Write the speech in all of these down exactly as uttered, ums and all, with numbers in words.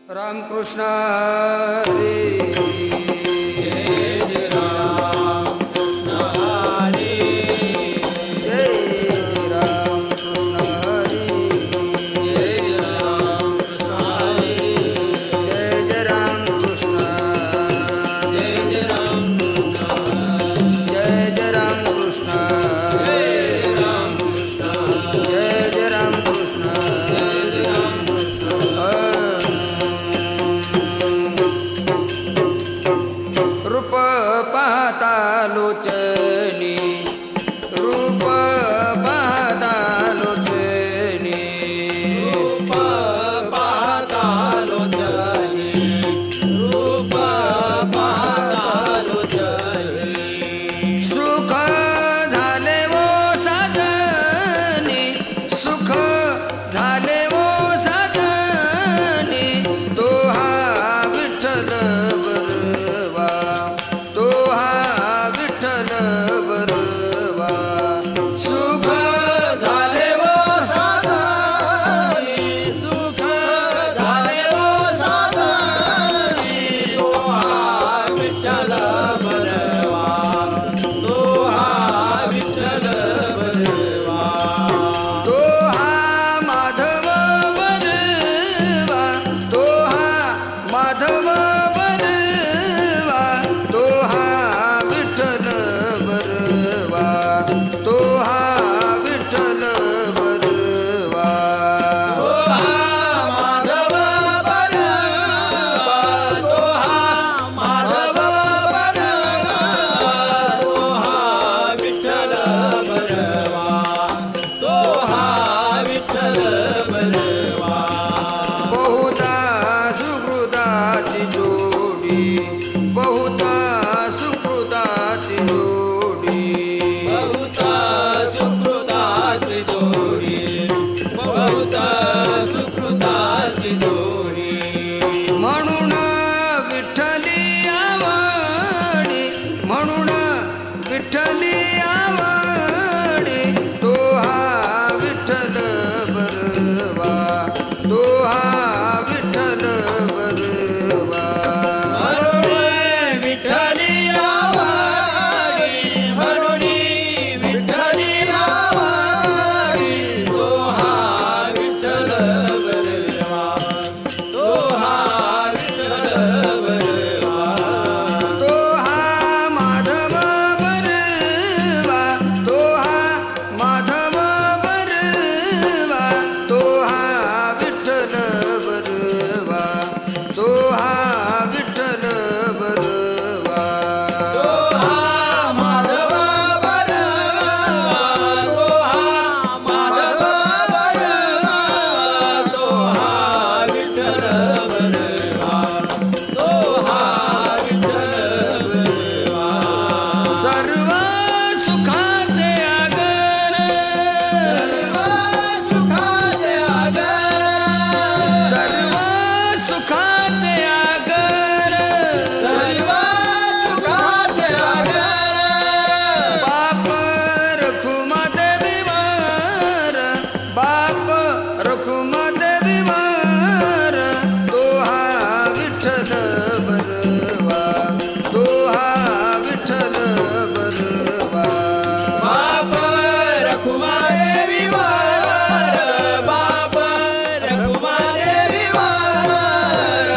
रामकृष्ण हरी जय जय रामकृष्ण हरी जय जय रामकृष्ण हरी जय जय रामकृष्ण हरी जय जय रामकृष्ण जय जय रामकृष्ण जय जय रामकृष्ण जय रामकृष्ण जय जय रामकृष्ण जय जय रामकृष्ण रूप पाहता लोचनी रूप पाहता लोचनी रूप पाहता लोचनी रूप पाहता लोचनी सुख झाले वो साधनी सुख झाले वो साधनी तो हा विठ्ठल बरवा तो हा विठ्ठल बरवा सुख झाले वो साधनी सुख झाले वो साधनी तो हा विठ्ठल बरवा तो हा विठ्ठल बरवा तो हा माधव बरवा तो हा माधव बरवा तो हा विठ्ठल बरवा तो हा विठ्ठल बरवा तो हा माधव बरवा तो हा माधव बरवा तो हा विठ्ठल बरवा तो हा विठ्ठल बरवा बहुता सुकृताची जोडी बहुता सुकृताची जोडी बहुता सुकृताची जोडी बहुता सुकृताची जोडी म्हणून विठ्ठली आवडी म्हणून विठ्ठली आवडी तो हा विठ्ठल बरवा तो हा विठ्ठल बरवा विठ्ठली आवडी म्हणून विठ्ठली आवडी तो हा विठ्ठल बरवा तो हा विठ्ठल बरवा तो हा माधव बरवा तो हा माधव बरवा तो हा विठ्ठल बरवा तो हा विठ्ठल बरवा तो हा माधव बरवा तो हा माधव बरवा तो हा विठ्ठल बरवा तो हा विठ्ठल बरवा सर्व सुखाचे आगर सर्व सुखाचे आगर सर्व सुखाचे आगर सर्व सुखाचे आगर बाप रखुमा देवीवर बाप रखुमा देवीवर तो हा विठ्ठल बरवा तो हा विठ्ठल बरवा बाप रखुमा देवीवर बाप रखुमा देवीवर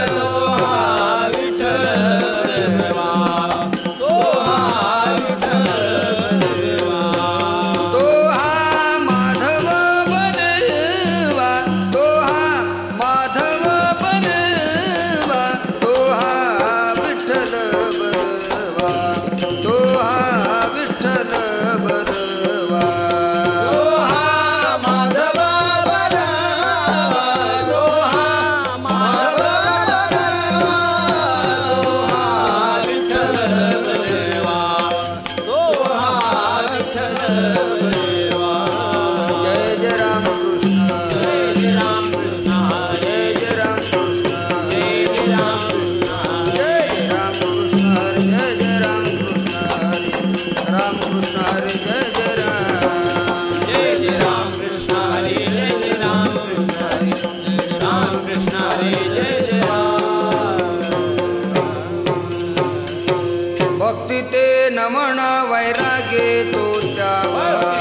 भक्ती ते नमन वैराग्य तो त्याग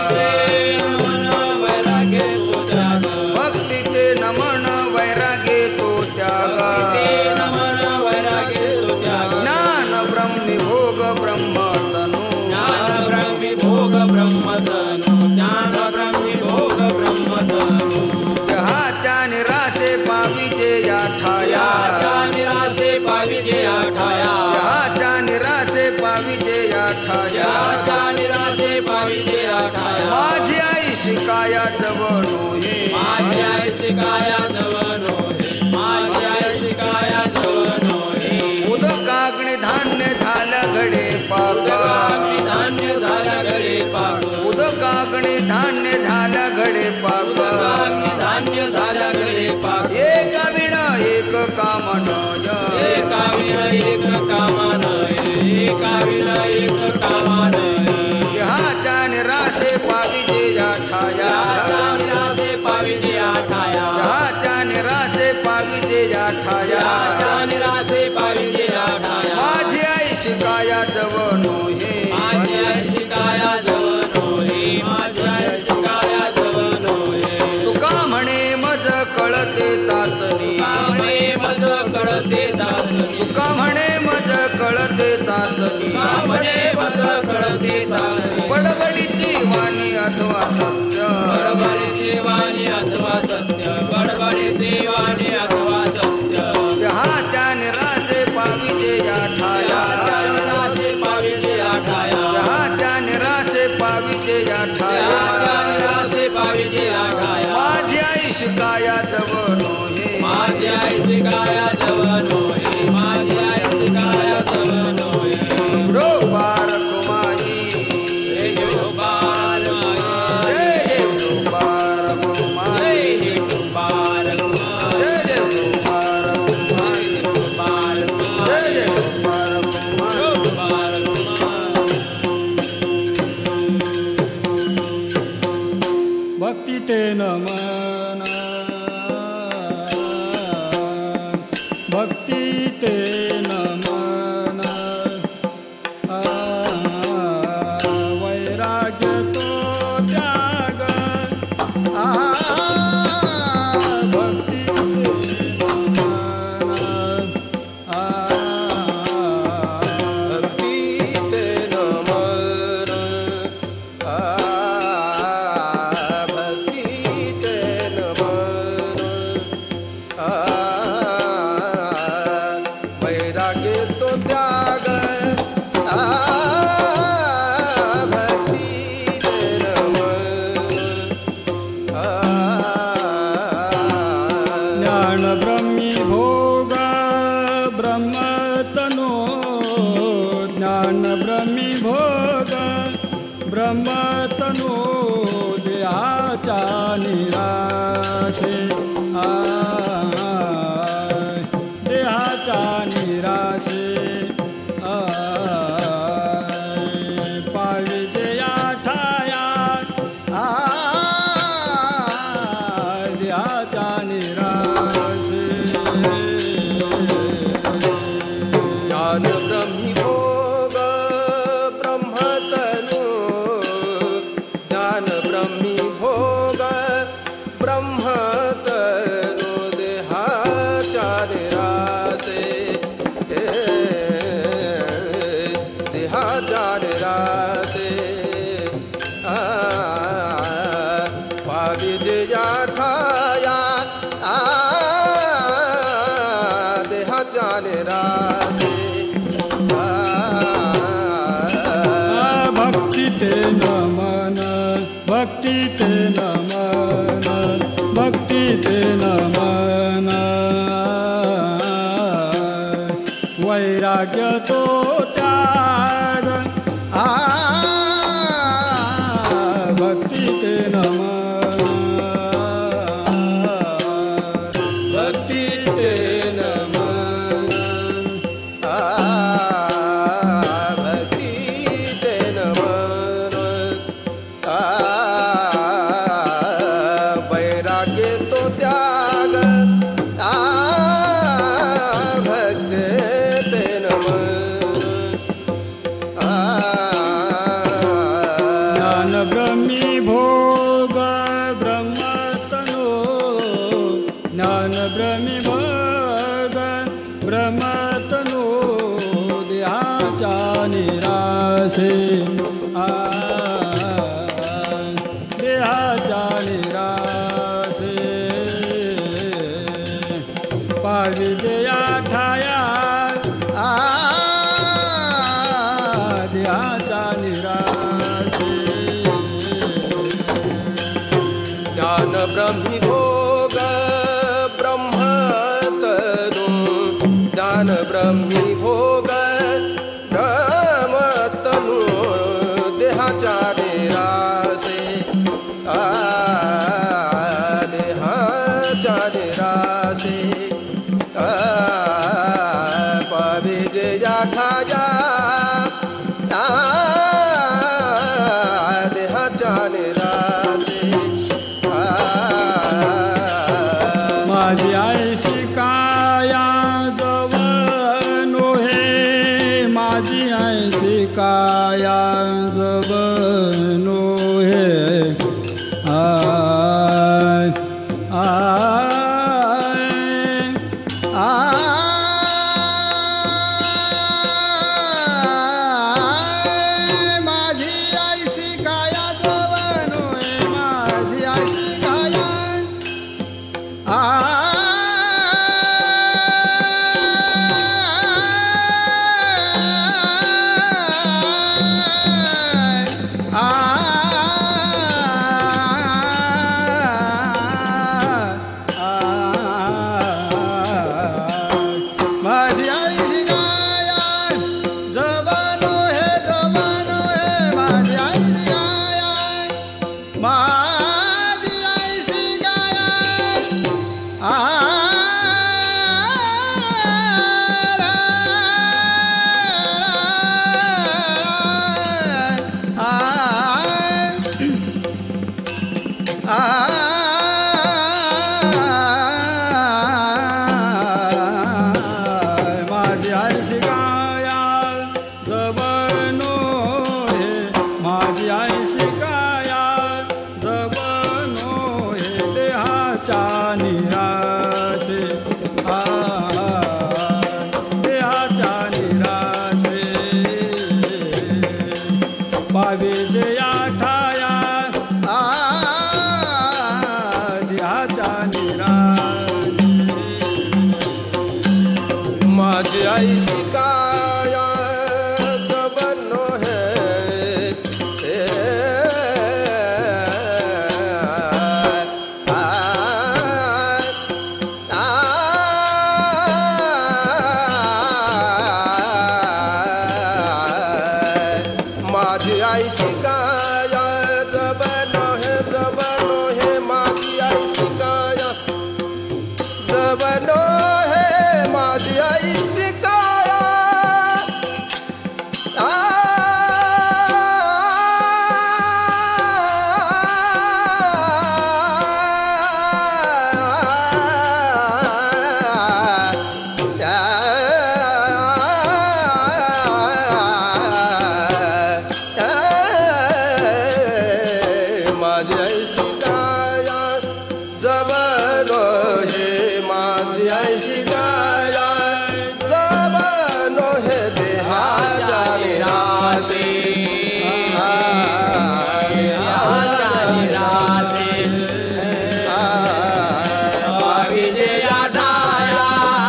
भक्ती ते नमन वैराग्य तो त्याग ज्ञान ब्रह्मी भोग ब्रह्मतनु ज्ञान ब्रह्मी भोग ब्रह्मतनु ज्ञान ब्रह्मी भोग ब्रह्मतनु जहाच्या निराशे पाविजे या ठाया निराशे पाविजे आठाया जहाच्या निराशे पाविजे या ठाया निराशे पाविजे आठाया माझी आई शिकाया जवनो हे माझी आई शिकाया जवनो हे माझी आई शिकाया जवनो हे उदकाग्नी धान्य झाल्या घडे पाक धान्य झाल्या घडे पाक उदकाग्नी धान्य झाल्या घडे पाक धान्य झाल्या घडे पाक एका विना एक कामनय एका विना एक कामानय एका विना एक कामानय जहाच्या निराशे पाविजे या ठाया निराशे पाविजे आठाया जहाच्या निराशे पाविजे या ठाया निराशे पाविजे आठाया माझी आई शिकाया जवनो हे माझी आई शिकाया जवनो हे माझी आई शिकाया जवनो हे तुका म्हणे मज कळते चाचणी म्हणे मज कळते चाचणी तुका म्हणे मज कळते चाचणी म्हणे मज कळते चाचणी बडबडीची वाणी अथवा सत्य बडबडीची वाणी अथवा सत्य बडबडीची वाणी अथवा सत्य जहाच्या निराशे पाविजे या ठाया निराशे पाविजे आठाया जहाच्या निराशे पाविजे या ठाया निराशे पाविजे आठाया माझी आई शिकाया जवनो हे माझी आई शिकाया जवनो हे माझी आई शिकाया जवनो हे रोबार कुमाई जय गोपाल जय जय रोबार कुमाई जय गोपाल जय जय रोबार कुमाई गोपाल जय जय रोबार कुमाई गोपाल भक्ती ते नमन भक्ती ते नमन आ, वैराग्य तो त्याग आ, भक्ती ते नमन आ, भक्ती ते नमन आ भक्ती ते नमन आ वैराग्य तो त्याग आ भक्ती ते नमन आ ज्ञान ब्रह्मी भोग ब्रह्मतनो ज्ञान ब्रह्मी भोग ब्रह्मतनो देहाचा निराशे आ देहाचा निराशे आ पाविजे या ठाया आ देहाचा निराशे ज्ञान ब्रह्मी भोग ब्रह्मतनु ज्ञान ब्रह्मी भोग ब्रह्मतनु देहाच्या निराशे देहाच्या निराशे आ पाविजे या ठाया आ देहाच्या निराशे आ भक्ती ते नमन भक्ती ते नमन भक्ती ते नमन वैराग्य तो त्याग आ भक्ती ते नमन भक्ती ते नमन आ भक्ती ते नमन आ वैराग्य तो त्याग आ भक्ती ते नमन ब्रह्मतनो देहाचा निराशे आ देहाचा निराशे पाविजया ठाया आ देहाचा निराशे ज्ञान ब्रह्मी भोग ब्रह्मतनु ज्ञान ब्रह्मी भोग ब्रह्मतनु देहाचा निराशे आ देहाचा निराशे आ पाविजया ठाया आ देहाचा निराशे माझी आई शिकाया जवनो हे माझी आई शिकाया जवनो हे आय आय आय माझी आई शिकाया जवनो हे माझी आई शिकाया आ माझी आई शिकाया जवनो है माझी आई शिकाया जवनो है जवनो है माझी आई शिकाया जवनो है माझी आई शिकाया माझी आई शिकाया जवनो है माझी आई शिकाया जवनो है देहाचा निराशे देहाचा निराशे पाविजया ठाया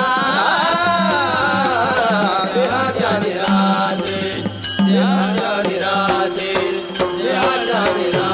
देहाचा निराशे देहाचा निराशे देहाचा निराशे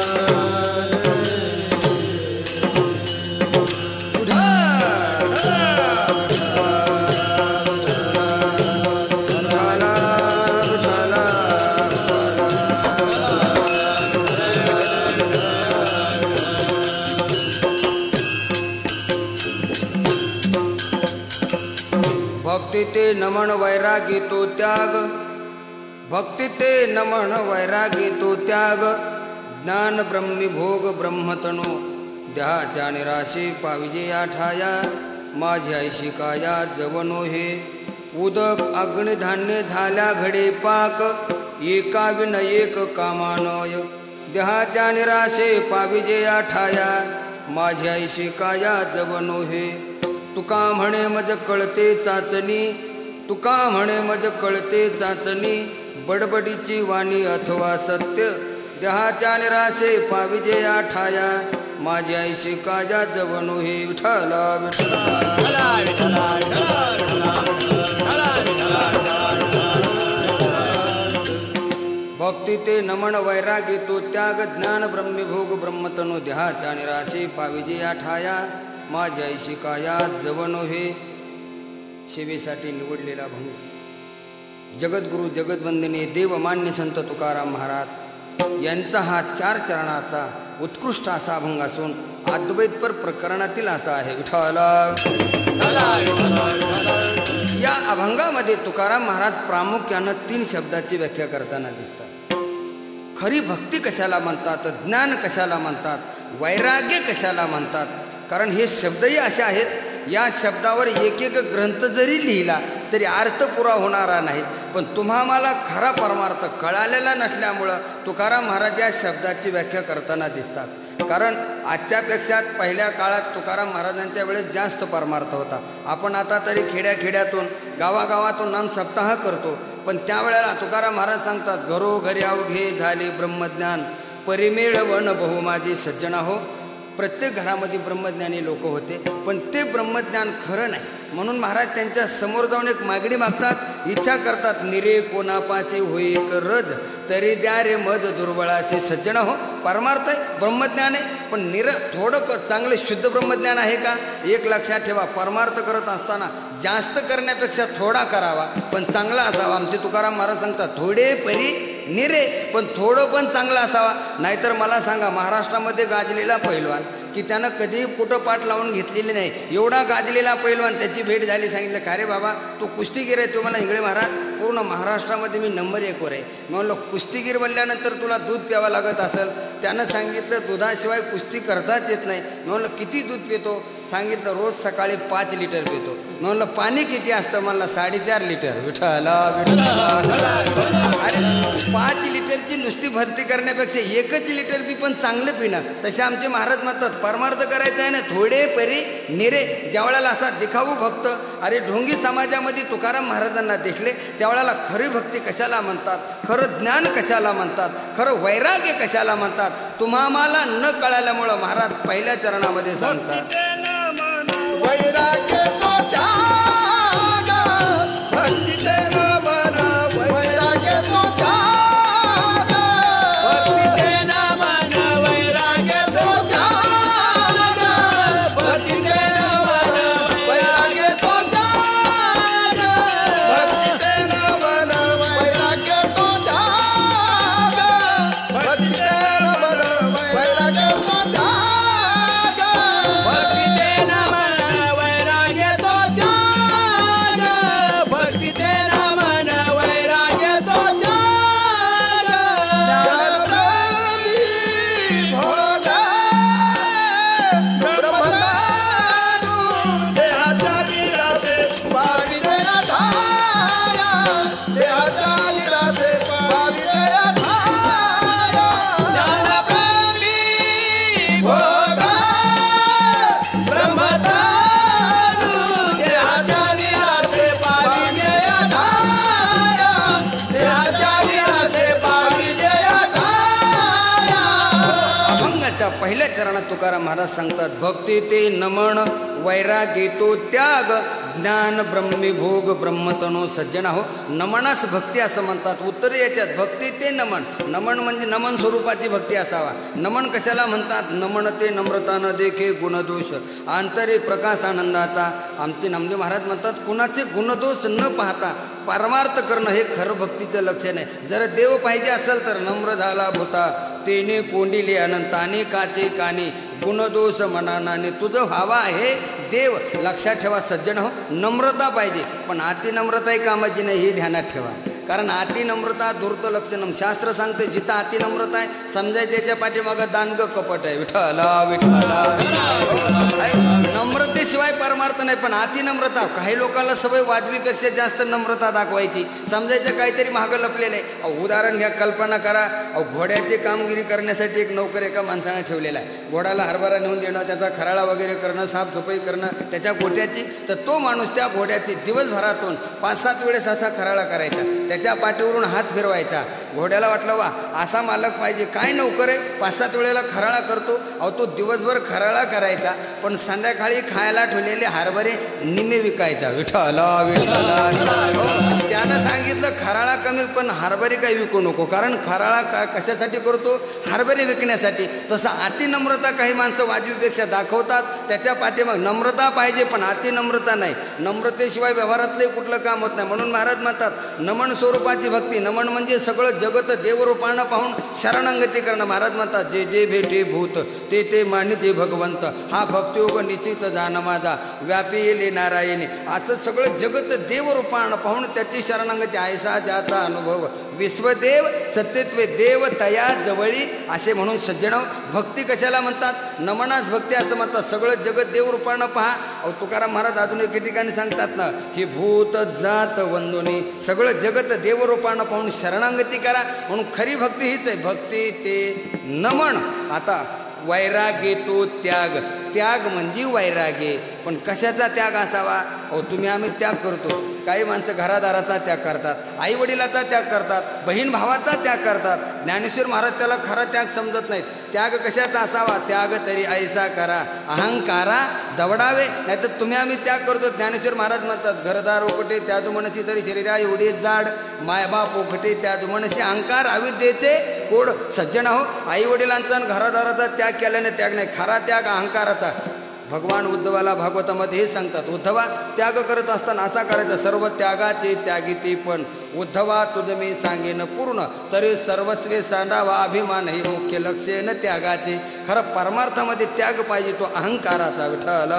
भक्ति ते नमन वैरागी तो त्याग भक्ति ते नमन वैरागी तो त्याग ज्ञान ब्रह्मी भोग ब्रह्मतनो देहाच्या निराशे पाविजया ठाया माझी आई शिकाया जवनो हे उदक अग्निधान्य झाल्या घडे पाक एका विन एक कामानय देहाच्या निराशे पाविजया ठाया माझी आई शिकाया जवनो हे तुका म्हणे मज कळते चाचणी, तुका म्हणे मज कळते चाचणी, बडबडीची वाणी अथवा सत्य, देहाच्या निराशे पाविजे आठाया, माझी आईशी काजा जवनु हे विठ्ठला विठ्ठला विठ्ठला विठ्ठला विठ्ठला विठ्ठला. भक्ती ते नमन वैरागी तो त्याग, ज्ञान ब्रह्मीभोग ब्रह्मतनु, देहाच्या निराशे पाविजे आठाया, माझी आईशी काया जवनु हे. सेवेसाठी निवडलेला भंग, जगद्गुरु जगदवंदनीय देवमान्य संत तुकाराम महाराज यांचा हा चार चरणाचा उत्कृष्ट असा अभंग असून अद्वैतपर प्रकरणातील असा आहे. विठ्ठला या अभंगामध्ये तुकाराम महाराज प्रामुख्यानं तीन शब्दाची व्याख्या करताना दिसतात. खरी भक्ती कशाला म्हणतात, ज्ञान कशाला म्हणतात, वैराग्य कशाला म्हणतात. कारण हे शब्दही असे आहेत, या शब्दावर एक एक ग्रंथ जरी लिहिला तरी अर्थ पुरा होणारा नाही. पण तुम्हा मला खरा परमार्थ कळालेला नसल्यामुळं तुकाराम महाराज या शब्दाची व्याख्या करताना दिसतात. कारण आजच्यापेक्षा पहिल्या काळात तुकाराम महाराजांच्या वेळेस जास्त परमार्थ होता. आपण आता तरी खेड्याखेड्यातून गावागावातून नाम सप्ताह करतो, पण त्यावेळेला तुकाराम महाराज सांगतात, घरोघरी अवघे झाले ब्रह्मज्ञान, परिमेळ वन बहु माझे सज्जना हो. प्रत्येक घरामध्ये ब्रह्मज्ञानी लोक होते, पण ते ब्रह्मज्ञान खरं नाही. म्हणून महाराज त्यांच्या समोर जाऊन एक मागणी मागतात, इच्छा करतात, निरे कोणापाचे होई रज, तरी द्या रे मद दुर्बळाचे सज्जन हो. परमार्थ आहे, ब्रह्मज्ञान आहे, पण निर थोडं चांगलं शुद्ध ब्रह्मज्ञान आहे का? एक लक्षात ठेवा, परमार्थ करत असताना जास्त करण्यापेक्षा थोडा करावा, पण चांगला असावा. आमचे तुकाराम महाराज सांगतात, थोडे परी निरे, पण थोडं पण चांगलं असावा. नाहीतर मला सांगा, महाराष्ट्रामध्ये गाजलेला पैलवान की त्यानं कधीही कुठं पाठ लावून घेतलेली नाही, एवढा गाजलेला पैलवान, त्याची भेट झाली, सांगितलं, का रे बाबा तू कुस्तीगीर आहे? तो मला इंगळे महाराज पूर्ण महाराष्ट्रामध्ये मी नंबर एकवर आहे. म्हणलं कुस्तीगीर म्हणल्यानंतर तुला दूध प्यावं लागत असेल. त्यानं सांगितलं, दुधाशिवाय कुस्ती करताच येत नाही. म्हणलं किती दूध पितो? सांगितलं, रोज सकाळी पाच लिटर पितो. म्हणलं पाणी किती असतं? म्हणलं साडेचार लिटर. विठ्ठला अरे पाच लिटरची नुसती भरती करण्यापेक्षा एकच लिटर बी पण चांगलं पिणार. तसे आमचे महाराज म्हणतात, परमार्थ करायचा आहे ना, थोडे परी निरे. ज्यावेळेला असा दिखाऊ भक्त अरे ढोंगी समाजामध्ये तुकाराम महाराजांना दिसले, त्यावेळेला खरी भक्ती कशाला म्हणतात, खरं ज्ञान कशाला म्हणतात, खरं वैराग्य कशाला म्हणतात, तुम्हा मला न कळाल्यामुळं महाराज पहिल्या चरणामध्ये सांगतात, वैराग्य तो त्याग, भक्ती ते नमन, वैराग्य तो त्याग, भक्ती ते नमन, वैराग्य तो त्याग, भक्ती ते नमन, वैराग्य तो त्याग, भक्ती ते नमन, वैराग्य तो त्याग, भक्ती ते नमन, वैराग्य तो त्याग, भक्ती ते पहिल्या चरणात तुकाराम महाराज सांगतात, भक्ती ते नमन, वैरागी तो त्याग, ज्ञान ब्रह्मी भोग ब्रह्मतनो सज्जना हो. नमनास भक्ती असं म्हणतात. उत्तर याच्यात भक्ती ते नमन. नमन म्हणजे नमन स्वरूपाची भक्ती असावा. नमन कशाला म्हणतात? नमन ते नम्रता न देखे गुणदोष, आंतरे प्रकाश आनंदाचा. आमचे नामदेव महाराज म्हणतात, कुणाचे गुणदोष न पाहता परमार्थ करणं हे खरं भक्तीचं लक्षण आहे. जर देव पाहिजे असेल तर नम्र झाला भूता, तेने कोंडिले अनंताने काचे कानी, गुणदोष मनानाने. तुझं व्हावा आहे देव. लक्षात ठेवा सज्जन हो, नम्रता पाहिजे, पण अति नम्रताही कामाची नाही हे ध्यानात ठेवा. कारण अति नम्रता धूर्त लक्षणम. शास्त्र सांगते जिथं अति नम्रता आहे समजायचं याच्या पाठीमागं दानग कपट आहे. विठ्ठला विठ्ठला. नम्रतेशिवाय परमार्थ नाही. पण अति नम्रता, काही लोकांना सवय वाजवीपेक्षा जास्त नम्रता दाखवायची, समजायचं काहीतरी मागं लपलेलं आहे. उदाहरण घ्या, कल्पना करा. अहो घोड्याची कामगिरी करण्यासाठी एक नोकर एका माणसाने ठेवलेला आहे. घोड्याला हरभरा नेऊन देणं, त्याचा खराळा वगैरे करणं, साफसफाई करणं त्याच्या गोट्याची. तर तो माणूस त्या घोड्याची दिवसभरातून पाच सात वेळेस असा खराळा करायचा, त्याच्या पाठीवरून हात फिरवायचा. घोड्याला वाटलं वा असा मालक पाहिजे, काय नोकर आहे पाच सात वेळेला खराळा करतो. अहो तो दिवसभर खराळा करायचा, पण संध्याकाळी खायला ठेवलेले हरभरे निम्मे विकायचा. विठ्ठला विठ्ठला. त्यानं सांगितलं खराळा कमी पण हरभरे काही विकू नको, कारण खराळा कशासाठी करतो, हरभरे विकण्यासाठी. तसं अति नम्रता काही माणसं वाजवीपेक्षा दाखवतात, त्याच्या पाठीमाग नम्रता पाहिजे पण अति नम्रता नाही. नम्रतेशिवाय व्यवहारातले कुठलं काम होत नाही. म्हणून महाराज म्हणतात नमन स्वरूपाची भक्ती. नमन म्हणजे सगळं जगत देवरूपानं पाहून शरणांगती करणं. महाराज म्हणतात जे जे भेटे भूत ते ते मानिते भगवंत, हा भक्तियोग निश्चित जाण माझा व्यापी येले नारायणे. असं सगळं जगत देवरूपानं पाहून त्याची शरणांगती. ऐसा ज्याचा अनुभव विश्वदेव सत्यत्वे देव तया जवळी असे म्हणून सज्जनाव. भक्ती कशाला म्हणतात, नमनास भक्ती असं म्हणतात. सगळं जगत देवरूपानं पहा. अहो तुकाराम महाराज अजून एके ठिकाणी सांगतात ना की भूत जात वंदोनी, सगळं जगत देवरूपानं पाहून शरणांगती करा. म्हणून खरी भक्ती हीच आहे. भक्ती ते नमन. आता वैराग्य तो त्याग. त्याग म्हणजे वैराग्य. पण कशाचा त्याग असावा. अहो तुम्ही आम्ही त्याग करतो. काही माणसं घरादाराचा त्याग करतात, आई वडिलाचा त्याग करतात, बहीण भावाचा त्याग करतात. ज्ञानेश्वर महाराज त्याला खरा त्याग समजत नाहीत. त्याग कशाचा असावा, त्याग तरी ऐसा करा अहंकारा दवडावे. नाही तर तुम्ही आम्ही त्याग करतो. ज्ञानेश्वर महाराज म्हणतात घरदार ओकटे त्याज मनसी तरी शरीरा एवढे जाड, मायबाप ओकटे त्याज मनसी अहंकार अविद्येचे कोड. सज्जन हो, आई वडिलांचा आणि घरादाराचा त्याग केल्याने त्याग नाही, खरा त्याग अहंकाराचा. भगवान उद्धवाला भागवतामध्ये हे सांगतात, उद्धवा त्याग करत असताना असा करायचा सर्व त्यागाचे त्यागिती पण उद्धवा तुझ मी सांगेन पूर्ण तरी सर्वस्वे सांडावा अभिमान हे मुख्य लक्ष्य न त्यागाचे. खरं परमार्थामध्ये त्याग पाहिजे, तो अहंकाराचा. विठ्ठल.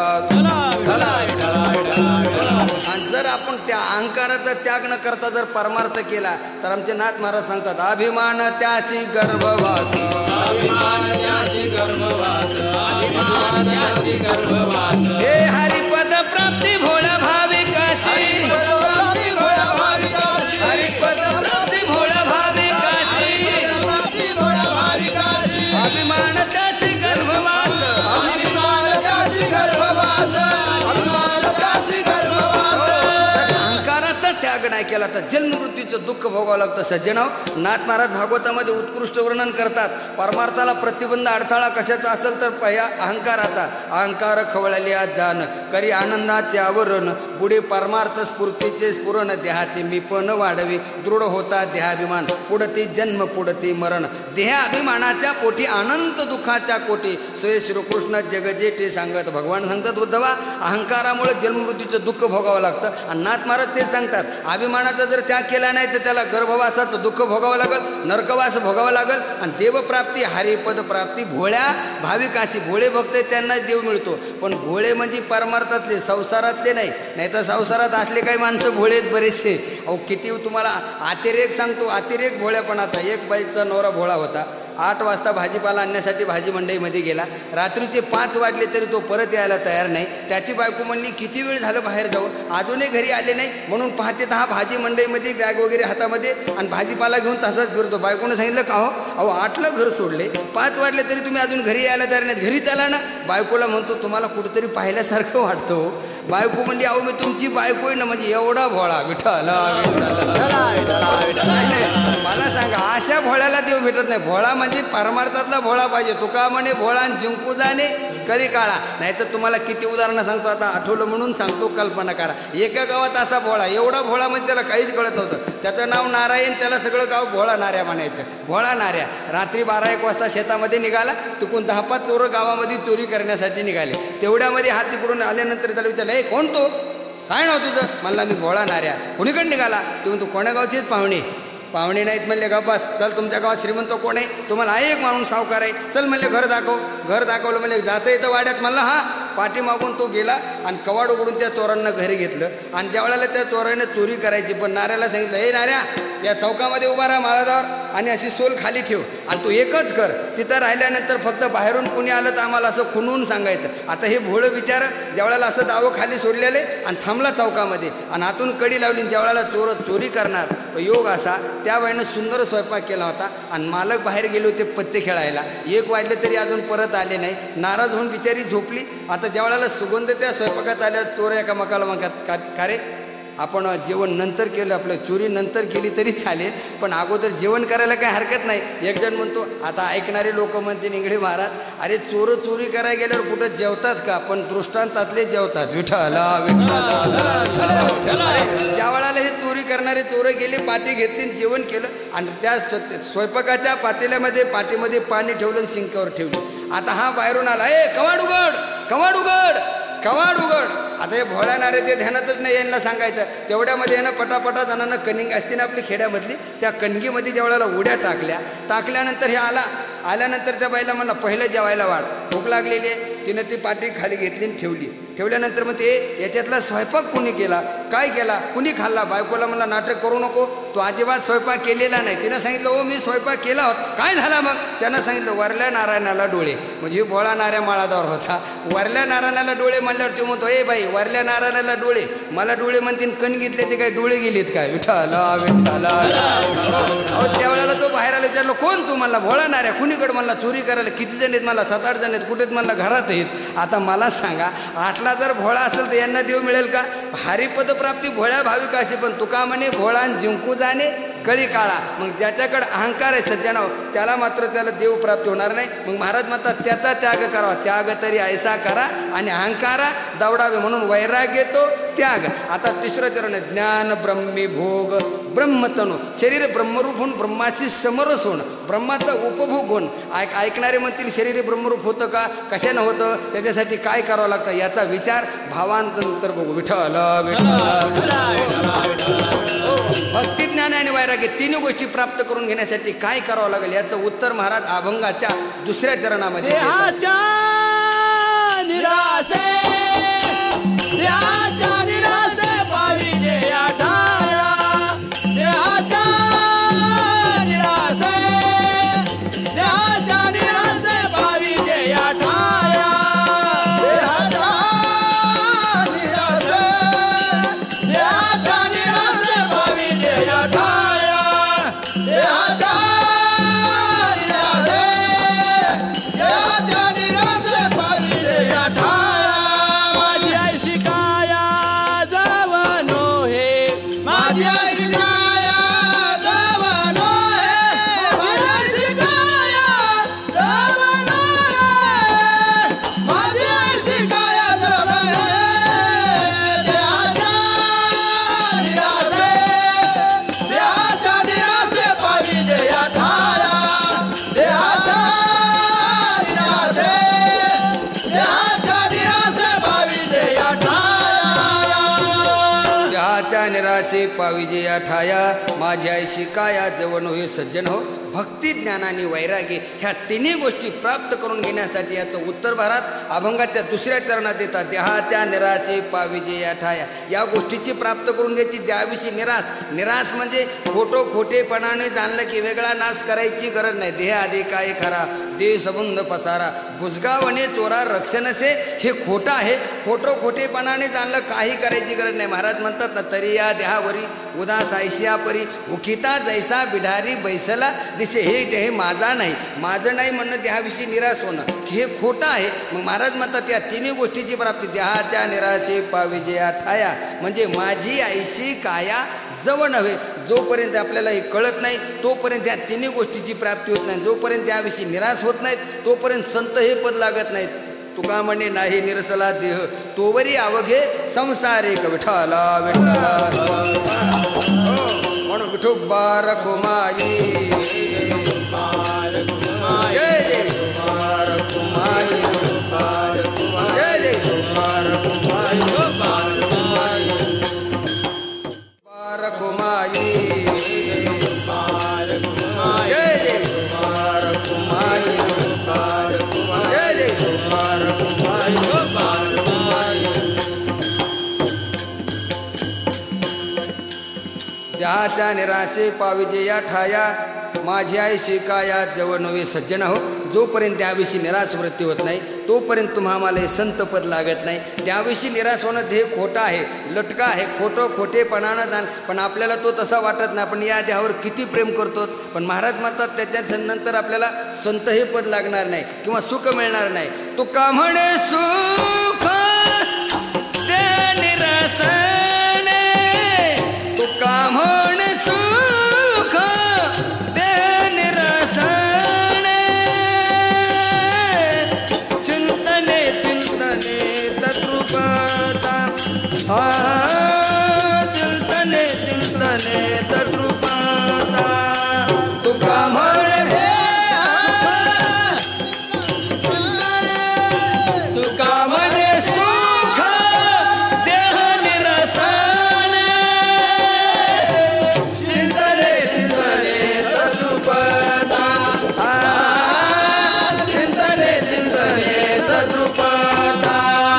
आणि जर आपण त्या अहंकाराचा त्याग न करता जर परमार्थ केला तर आमचे नाथ महाराज सांगतात अभिमान त्याची गर्भवास, हे हरिपद प्राप्ती भोळा भाविकाची, हरिपद प्राप्ती भोळा भाविकाची, अभिमान त्याची गर्भवास, अभिमान त्याची गर्भवास, अभिमान त्याची गर्भवास. अहंकाराचा त्याग नाही केला तर जन्ममृत्यूचं दुःख भोगावं लागतं. सज्जनाव, नाथ महाराज भागवतामध्ये उत्कृष्ट वर्णन करतात. परमार्थाला प्रतिबंध अडथळा कशाचा असेल तर पहिला अहंकाराचा. अहंकार खवळल्या जाण करी आनंदाचे आवरण, पुढे परमार्थ स्फूर्तीचे स्फुरण, देहाचे मी पण वाढवे दृढ होता देहाभिमान, पुढते जन्म पुढते मरण. देहाभिमानाच्या पोटी अनंत दुःखाच्या कोटी स्वय श्रीकृष्ण जगजेटे सांगत. भगवान सांगतात उद्धवा अहंकारामुळे जन्ममृत्यूचं दुःख भोगावं लागतं. आणि नाथ महाराज तेच सांगतात अभिमानाचा जर त्याग केला नाही तर त्याला गर्भवासाचं दुःख भोगावं लागल, नरकवास भोगावं लागल. आणि देवप्राप्ती हरिपद प्राप्ती भोळ्या भाविकाची. भोळे भक्त त्यांना देव मिळतो. पण भोळे म्हणजे परमार्थातले, संसारातले नाही. नाही तर संसारात असले काही माणसं भोळेत बरेचसे. अहो किती तुम्हाला अतिरेक सांगतो, अतिरेक भोळ्यापणाचा. एक बाईचा नवरा भोळा होता. आठ वाजता भाजीपाला आणण्यासाठी भाजी मंडईमध्ये गेला. रात्रीचे पाच वाजले तरी तो परत यायला तयार नाही. त्याची बायको म्हणली किती वेळ झालं बाहेर जाऊन, अजूनही घरी आले नाही. म्हणून पाहते तर हा भाजी मंडईमध्ये बॅग वगैरे हातामध्ये आणि भाजीपाला घेऊन तसाच फिरतो. बायकोने सांगितलं का हो, अहो आठला घर सोडले, पाच वाजले तरी तुम्ही अजून घरी यायला तयार नाही, घरी चला ना. बायकोला म्हणतो तुम्हाला कुठेतरी पाहिल्यासारखं वाटतं. बायको म्हणली अहो मी तुमची बायको आहे ना. म्हणजे एवढा भोळा. विठ्ठल. मला सांगा अशा भोळ्याला देव भेटत नाही. भोळा म्हणजे परमार्थातला भोळा पाहिजे. तुका म्हणे भोळा जिंकू जाणे कळी काळा. नाही तर तुम्हाला किती उदाहरणं सांगतो, आता आठवलं म्हणून सांगतो, कल्पना करा. एका गावात असा भोळा, एवढा भोळा म्हणजे त्याला काहीच कळत नव्हतं. त्याचं नाव नारायण, त्याला सगळं गाव भोळा नाऱ्या म्हणायचं. भोळा नाऱ्या. रात्री बारा एक वाजता शेतामध्ये निघाला. तिकून दहा पाच चोर गावामध्ये चोरी करण्यासाठी निघाले. तेवढ्यामध्ये हात तिकडून आल्यानंतर त्याला विचारलं हे कोण तो, काय नाव तुझं. म्हणला मी भोळा नाऱ्या. कुणीकडे निघाला. तुम्ही तू कोण्या गावचेच पाहुणे. पाहुणे नाहीत म्हणले गा बस चल तुमच्या गावात श्रीमंत कोण आहे, तुम्हाला आहे एक माणूस सावकार आहे, चल म्हणले घर दाखव. घर दाखवलं म्हणले जातं येतं वाड्यात. म्हणलं हा पाठीमागून तो गेला आणि कवाड उघडून त्या चोरांना घरी घेतलं आणि त्यावेळेला त्या चोराने चोरी करायची, पण नाऱ्याला सांगितलं, हे नाऱ्या या चौकामध्ये उभा राहा माळादावर आणि अशी सोल खाली ठेव आणि तू एकच कर. तिथं राहिल्यानंतर फक्त बाहेरून कुणी आलं तर आम्हाला असं खुनवून सांगायचं. आता हे भोळं विचार ज्यावेळेला असं दावं खाली सोडलेले आणि थांबला चौकामध्ये आणि आतून कडी लावली, ज्यावेळेला चोर चोरी करणार योग असा त्या वेळेनं सुंदर स्वयंपाक केला होता आणि मालक बाहेर गेले होते पत्ते खेळायला. एक वाजले तरी अजून परत आले नाही. नाराज होऊन बिचारी झोपली. आता ज्या वेळेला सुगंध त्या स्वयंपाकात आल्या चोर एकामेकाला म्हणतात, का रे आपण जेवण नंतर केलं, आपलं चोरी नंतर केली तरी चालेल, पण अगोदर जेवण करायला काही हरकत नाही. एक जण म्हणतो, आता ऐकणारे लोक म्हणते निगडे महाराज, अरे चोर चोरी करायला गेल्यावर कुठं जेवतात का, पण दृष्टांतातले जेवतात. विठ्ठला विठ्ठला. ज्या वेळेला हे चोरी करणारे चोर गेले, पाठी घेतली, जेवण केलं आणि त्या स्वयंपाकाच्या पातेल्यामध्ये पाठीमध्ये पाणी ठेवलं, शिंक्यावर ठेवली. आता हा बाहेरून आला, ए कवाड उघड, कवाड उघड, कवाड उघड. आता हे भोळाणारे ते ध्यानातच नाही यांना सांगायचं. तेवढ्यामध्ये यांना पटापटा जणांना कणिंग असते ना आपली खेड्यामधली, त्या कणगीमध्ये ज्या वेळेला उड्या टाकल्या, टाकल्यानंतर हे आला. आल्यानंतर त्या बाईला म्हणला, पहिलं जेवायला वाढ, भूक लागलेली आहे. तिनं ती पाठी खाली घेतली आणि ठेवली. ठेवल्यानंतर मग ते याच्यातला स्वयंपाक कुणी केला, काय केला, कुणी खाल्ला. बायकोला म्हणला, नाटक करू नको, तो अजिबात स्वयंपाक केलेला नाही. तिनं सांगितलं, ओ मी स्वयंपाक केला होता. काय झाला मग? त्यानं सांगितलं, वरल्या नारायणाला डोळे. म्हणजे भोळा नाऱ्या माळादावर होता. वरल्या नारायणाला डोळे म्हणल्यावर ते म्हणतो, ए बाई वरल्या नारायणाला डोळे, मला डोळे म्हणतील कण घेतले ते काय डोळे गेलेत काय? विठ्ठला विठ्ठला. त्यावेळेला तो बाहेर आला, विचारलं, कोण तू? म्हणला, भोळा नाऱ्या. कुणीकडे? म्हणला, चोरी करायला. किती जण आहेत? मला सात आठ जण आहेत. कुठेत? म्हणला, घरात आहेत. आता मला सांगा, आठला जर भोळा असेल तर यांना देव मिळेल का? हरिपद प्राप्ती भोळ्या भाविकाशी, पण तुका म्हणे भोळा जिंकू जाणे कळी काळा. मग ज्याच्याकडे अहंकार आहे सज्जनाव, त्याला मात्र त्याला देव प्राप्ती होणार नाही. मग महाराज म्हणतात, त्याचा त्याग करावा. त्याग तरी ऐसा करा आणि अहंकारा दौडावे, म्हणून वैराग्य तो त्याग. आता तिसरं चरण, ज्ञान ब्रह्मी भोग ब्रह्मतनु. शरीर ब्रह्मरूप होऊन ब्रह्माची समरस होणं, ब्रह्माचा उपभोग होणं. ऐक ऐकणारे म्हणतील, शरीर ब्रह्मरूप होतं का, कशानं होतं, त्याच्यासाठी काय करावं लागतं, याचा विचार भावांतर बघू. विठ्ठल भक्ती ज्ञान आणि वैराग्य तिन्ही गोष्टी प्राप्त करून घेण्यासाठी काय करावं लागेल, याचं उत्तर महाराज अभंगाच्या दुसऱ्या चरणामध्ये. निराशे पाविजे आठाया, माझ्या शिकाया जवण हे सज्जन हो. भक्ती ज्ञान आणि वैराग्य ह्या तिन्ही गोष्टी प्राप्त करून घेण्यासाठी याचं उत्तर भारात अभंगाच्या दुसऱ्या चरणात येतात. देहाच्या निराशे पाविजे आठाया, या गोष्टीची प्राप्त करून घ्यायची. द्याविषयी निराश. निराश म्हणजे खोटो खोटेपणाने जाणलं की वेगळा नाश करायची गरज नाही. देह आधी काय खरा, देह संबंध पसारा, बुजगावणे चोरा रक्षणसे, हे खोटं आहे. खोटो खोटेपणाने जाणलं काही करायची गरज नाही. महाराज म्हणतात ना, तरी या देहावरी उदास ऐशिया परी, उखिता जैसा बिढारी बैसला दिसे. हे हे माझा नाही, माझं नाही म्हणणं देहाविषयी निराश होणं, हे खोटं आहे. मग महाराज म्हणतात या तिन्ही गोष्टीची प्राप्ती. देहाच्या निराशे पाविजे आठाया, म्हणजे माझी ऐशी काया जवळ नव्हे. जोपर्यंत आपल्याला हे कळत नाही तोपर्यंत या तिन्ही गोष्टीची प्राप्ती होत नाही. जोपर्यंत याविषयी निराश होत नाहीत तोपर्यंत संत हे पद लागत नाहीत. तुका म्हणे नाही निरसला देह, तोवरी अवघे संसारे. विठ्ठला विठ्ठला म्हणून विठोबार कुमाई, जय जय कुमार कुमाई, जय जय कुमार कुमाई, बार कुमाई, जय जय कुमार कुमाई, जय जय कुमार कुमाई. देहाच्या निराचे पाविजे या ठाया माझी आई शिकाया जव नवे सज्जन हो. जोपर्यंत त्याविषयी निराश वृत्ती होत नाही तोपर्यंत तुम्हाला हे संत पद लागत नाही. त्याविषयी निराश होणं हे खोटं आहे, लटका आहे, खोटं खोटेपणानं जाण. पण आपल्याला तो तसा वाटत नाही. आपण या देहावर किती प्रेम करतो. पण महाराज म्हणतात त्याच्या नंतर आपल्याला संत हे पद लागणार नाही किंवा सुख मिळणार नाही. तुका म्हणे सुख ते निरासने, तुका म्हणे सुख ते निरासने, चिंतने चिंतने तद्रूपता, हा चिंतने चिंतने तद्रूपता. तुका म्हणे तुका म्हणे सुख देह निरसने, चिंतने चिंतने तद्रूपता, चिंतने चिंतने तद्रूपता.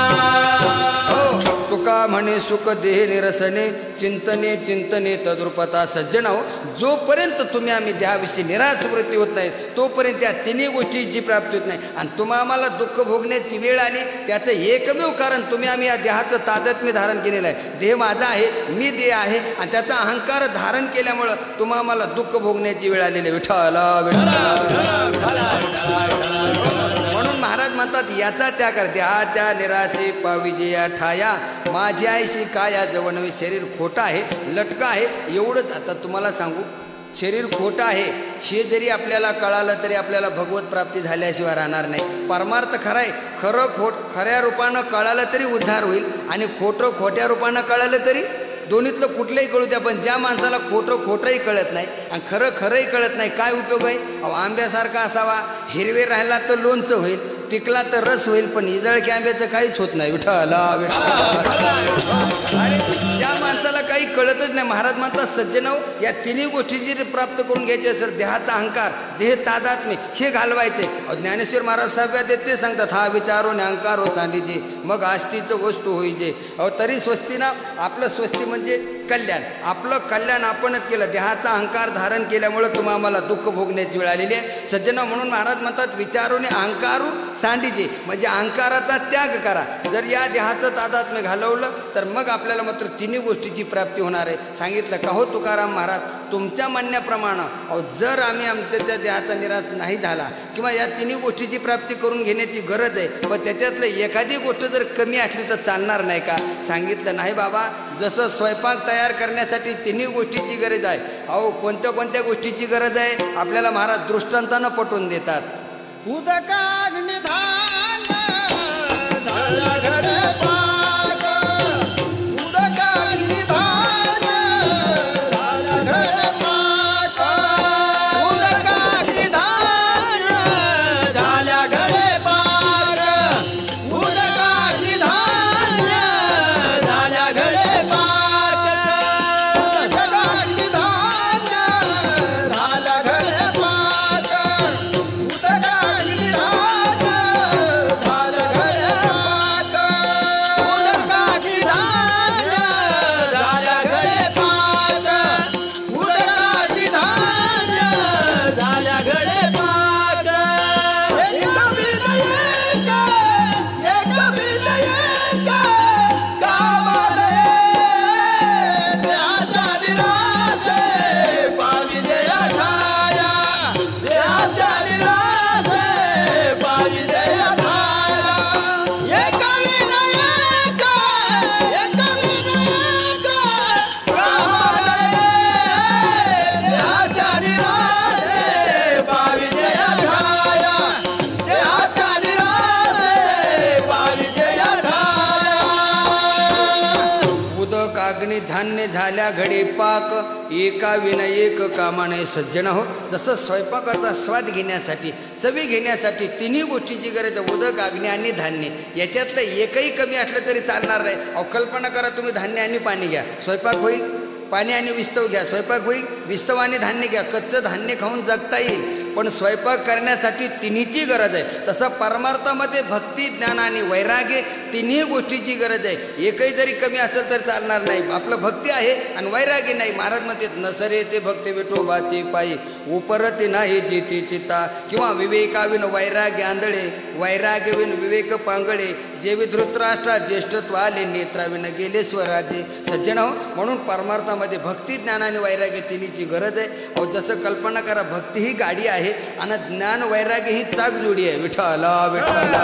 हो तुका म्हणे सुख देह निरसने, चिंतने चिंतने तद्रूपता. सज्जन हो, जोपर्यंत तुम्ही आम्ही देहाविषयी निराश वृत्ती होत नाही तोपर्यंत त्या तिन्ही गोष्टीची प्राप्ती होत नाही. आणि तुम्हा आम्हाला दुःख भोगण्याची वेळ आली त्याचं एकमेव कारण तुम्ही आम्ही या देहाचं तादात्म्य धारण केलेलं आहे. देह माझा आहे, मी देह आहे आणि त्याचा अहंकार धारण केल्यामुळं तुम्हा आम्हाला दुःख भोगण्याची वेळ आलेली आहे. विठ्ठला विठ्ठला. म्हणून महाराज म्हणतात याचा त्याग कर. देहाच्या निराशे पाविजे या ठाया माझी आईशी काया जवळ. शरीर खोटं आहे, लटका आहे. एवढंच आता तुम्हाला सांगू, शरीर खोटं आहे हे जरी आपल्याला कळालं तरी आपल्याला भगवत प्राप्ती झाल्याशिवाय राहणार नाही. परमार्थ खरं आहे. खरं खोट खऱ्या रूपानं कळालं तरी उद्धार होईल आणि खोटं खोट्या रूपानं कळालं तरी दोन्हीतलं कुठलंही कळू द्या. पण ज्या माणसाला खोटं खोटंही कळत नाही आणि खरं खरंही कळत नाही काय उपयोग आहे. अहो आंब्यासारखा असावा, हिरवे राहिला तर लोणचं होईल, पिकला तर रस होईल, पण इजळकी आंब्याचं काहीच होत नाही. विठ्ठला ज्या माणसाला काही कळतच नाही. महाराज म्हणतात सज्जनव या तिन्ही गोष्टी जर प्राप्त करून घ्यायचे असेल, देहाचा अहंकार, देह तादात्म्य हे घालवायचे. ज्ञानेश्वर महाराज साहेब ते सांगतात हा विचारो अहंकार हो सांडीजे मग आष्टीचं वस्तू होईजे. अहो तरी स्वस्ती ना, आपलं स्वस्ती म्हणजे कल्याण. आपलं कल्याण आपणच केलं. देहाचा अहंकार धारण केल्यामुळे तुम्हाला आम्हाला दुःख भोगण्याची वेळ आलेली आहे. सज्जन म्हणून महाराज म्हणतात विचारोने अहंकारू सांडीजे म्हणजे अहंकाराचा त्याग करा. जर या देहाचं तादात्म्य घालवलं तर मग आपल्याला मात्र तिन्ही गोष्टीची प्राप्ती होणार आहे. सांगितलं का हो तुकाराम महाराज तुमच्या म्हणण्याप्रमाणे अहो जर आम्ही आमच्या त्या देहाचा निराश नाही झाला किंवा या तिन्ही गोष्टीची प्राप्ती करून घेण्याची गरज आहे, पण त्याच्यातलं एखादी गोष्ट जर कमी असली तर चालणार नाही का. सांगितलं नाही बाबा, जसं स्वयंपाक तयार करण्यासाठी तिन्ही गोष्टीची गरज आहे. अहो कोणत्या कोणत्या गोष्टीची गरज आहे आपल्याला महाराज दृष्टांतानं पटवून देतात. उदकाग्निधान झाला घर पाक, उदकाग्निधान झाला घर पाक, उदकाग्निधान झाला घर पाक, उदकाग्निधान झाला घर पाक, उदकाग्निधान झाला घर पाक, अग्नी धान्य झाल्या घडी पाक, एका विना एक कामाने सज्जन हो. जसं स्वयंपाकाचा स्वाद घेण्यासाठी, चवी घेण्यासाठी तिन्ही गोष्टीची गरज आहे, उदक, अग्नी आणि धान्य. याच्यातलं एकही कमी असलं तरी चालणार नाही. अहो कल्पना करा, तुम्ही धान्य आणि पाणी घ्या, स्वयंपाक होईल. पाणी आणि विस्तव घ्या, स्वयंपाक होईल. विस्तव आणि धान्य घ्या, कच्चं धान्य खाऊन जगता येईल. पण स्वयंपाक करण्यासाठी तिन्हीची गरज आहे. तसं परमार्थामध्ये भक्ती, ज्ञान आणि वैराग्य तिन्ही गोष्टीची गरज आहे. एकही जरी कमी असेल तर चालणार नाही. आपलं भक्ती आहे आणि वैरागी नाही. महाराज म्हणतात नसरे ते भक्ती विठोबाची पायी उपरती नाही जेती चिता, किंवा विवेकाविन वैराग्य आंधळे वैराग्यविन विवेक पांगळे, जेवी धृतराष्ट्रा ज्येष्ठत्व आले नेत्राविन गेले स्वराजे. सज्जन हो, म्हणून परमार्थामध्ये भक्ती ज्ञान आणि वैराग्य तिन्हीची गरज आहे. अहो जसं कल्पना करा, भक्ती ही गाडी आहे आणि ज्ञान वैराग्य ही चाकजोडी आहे. विठ्ठला विठ्ठला.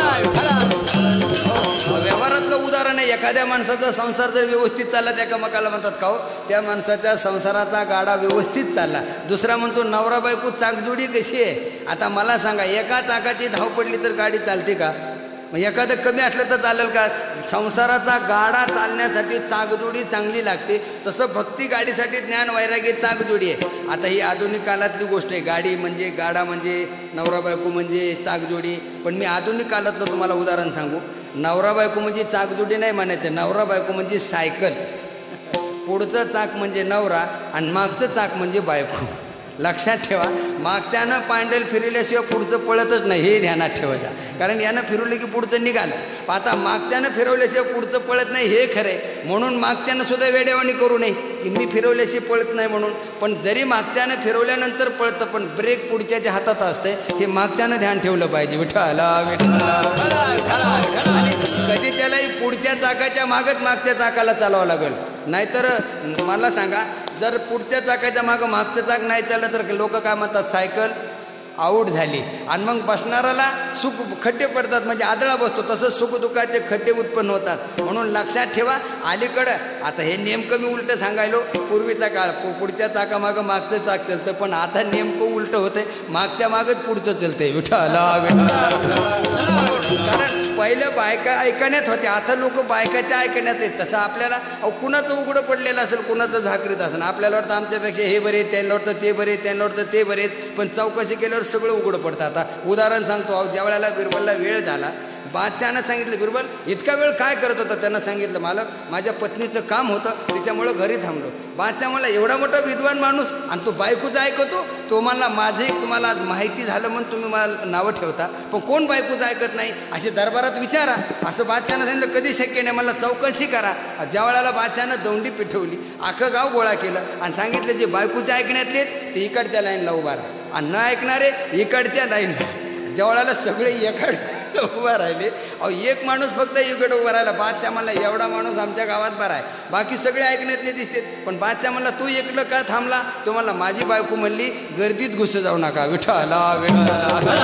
व्यवहारातलं उदाहरण आहे, एखाद्या माणसाचा संसार जर व्यवस्थित चालला त्या एकामेकाला म्हणतात का हो त्या माणसाच्या संसाराचा गाडा व्यवस्थित चालला. दुसरा म्हणतो नवरा बायको चाकजोडी कशी आहे. आता मला सांगा, एका चाकाची धाव पडली तर गाडी चालते का? एखादं कमी असलं तर चालेल का? संसाराचा गाडा चालण्यासाठी चाकजोडी चांगली लागते. तसं भक्ती गाडीसाठी ज्ञान वैराग्य चाकजोडी आहे. आता ही आधुनिक काळातली गोष्ट आहे. गाडी म्हणजे गाडा म्हणजे नवरा बायको म्हणजे चाकजोडी. पण मी आधुनिक काळातलं तुम्हाला उदाहरण सांगू. नवरा बायको म्हणजे चाकजोडी नाही म्हणायचं. नवरा बायको म्हणजे सायकल. पुढचं चाक म्हणजे नवरा आणि मागचं चाक म्हणजे बायको. लक्षात ठेवा, मागच्यानं पांडल फिरवल्याशिवाय पुढचं पळतच नाही, हे ध्यानात ठेवायचं. कारण यानं फिरवलं की पुढचं निघालं. आता मागच्यानं फिरवल्याशिवाय पुढचं पळत नाही हे खरंय. म्हणून मागच्यानं सुद्धा वेडेवाणी करू नये की मी फिरवल्याशिवाय पळत नाही म्हणून. पण जरी मागच्यानं फिरवल्यानंतर पळतं, पण ब्रेक पुढच्याच्या हातात असते, हे मागच्यानं ध्यान ठेवलं पाहिजे. विठ्ठला विठ्ठला. कधी त्यालाही पुढच्या चाकाच्या मागच मागच्या चाकाला चालवावं लागेल. नाहीतर मला सांगा, जर पुढच्या चाकाच्या मागं मागचं चाक नाही चाललं तर लोक काय म्हणतात, सायकल आऊट झाली. आणि मग बसणाराला सुख खड्डे पडतात, म्हणजे आदळा बसतो. तसंच सुखदुःखाचे खड्डे उत्पन्न होतात. म्हणून लक्षात ठेवा, अलीकडं आता हे नेमकं मी उलटं सांगायलो. पूर्वीचा काळ पुढच्या चाकामागं मागचं चाक चलतं, पण आता नेमकं उलटं होतंय, मागच्या मागच पुढचं चलतंय. विठ्ठला विठ्ठला. कारण पहिलं बायका ऐकण्यात होत्या, आता लोक बायकाच्या ऐकण्यात आहेत. तसं आपल्याला कुणाचं उघडं पडलेलं असेल, कुणाचं झाकरीत असेल, आपल्याला वाटतं आमच्यापेक्षा हे बरे, त्यांना वाटतं ते बरे, त्यांना वाटतं ते बरे. पण चौकशी केल्यावर सगळं उघडं पडतं. आता उदाहरण सांगतो. ज्या वेळेला बिरबलला वेळ झाला, बादशहानं सांगितलं, बिरबल इतका वेळ काय करत होता? त्यांना सांगितलं, मालक माझ्या पत्नीचं काम होतं, त्याच्यामुळं घरी थांबलो. बादशाह मला एवढा मोठा विद्वान माणूस आणि तो बायकोचं ऐकतो, तो मला माझे तुम्हाला माहिती झालं म्हणून तुम्ही मला नावं ठेवता, पण कोण बायकोचं ऐकत नाही असे दरबारात विचारा. असं बादशहानं सांगितलं, कधी शक्य नाही, मला चौकशी करा. ज्या वेळेला बादशहानं दौंडी पिठवली, अख्खं गाव गोळा केलं आणि सांगितलं, जे बायकोच्या ऐकण्यातले ते इकडच्या लाईनला उभा राहा आणि न ऐकणारे इकडच्या लाईनला. ज्या वेळेला सगळे इकडे उभा राहिले, अहो एक माणूस फक्त इकडे उभा राहिला. बादशाह म्हणला, एवढा माणूस आमच्या गावात बरा आहे, बाकी सगळे ऐकण्यातले दिसते. पण बादशाह म्हणला, तू एकलं का थांबला? तो म्हणला, माझी बायको म्हणली गर्दीत घुस जाऊ नका. विठ्ठला विठ्ठला.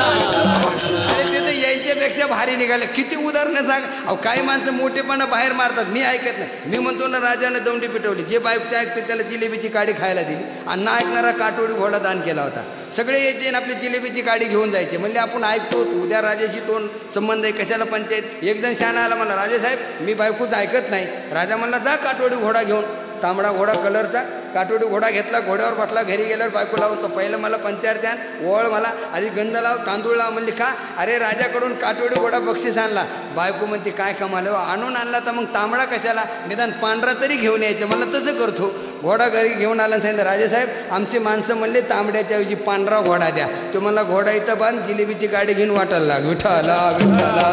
अरे तिथे यायच्यापेक्षा भारी निघाले. किती उदाहरणं सांग. अहो काही माणसं मोठेपणा बाहेर मारतात, मी ऐकत नाही. मी म्हणतो ना, राजाने दौंडी पिटवली, जे बायकोचे ऐकते त्याला जिलेबीची काडी खायला दिली आणि ना ऐकणारा काटोडी घोडा दान केला होता. सगळे यायचे आणि आपली जिलेबीची काडी घेऊन जायचे. म्हणले आपण ऐकतो, उद्या राजाशी तोंड संबंध आहे, कशाला पंचायत. एक जण शहाणा आला, मला राजेसाहेब मी बायकोच ऐकत नाही. राजा म्हणला, जा काटोडी घोडा घेऊन. तांबडा घोडा कलरचा काटोडी घोडा घेतला, घोड्यावर बसला. घरी गेल्यावर बायको लावतो, पहिलं मला पंचार द्या, ओळ मला आधी गंध लाव, तांदूळ लाव. म्हणली का? अरे राजाकडून काटोडी घोडा बक्षीस आणला. बायको म्हणते, काय कमाल आणून आणला तर मग तांबडा कशाला, निदान पांढरा तरी घेऊन यायचं. मला तसं करतो. घोडा घरी घेऊन आला. सांगितलं, राजेसाहेब आमची माणसं म्हणले तांबड्याच्या ऐवजी पांढरा घोडा द्या. तो मला घोडा इथं बांध, जिलेबीची गाडी घेऊन वाटायला लाग. विठ्ठला विठ्ठला.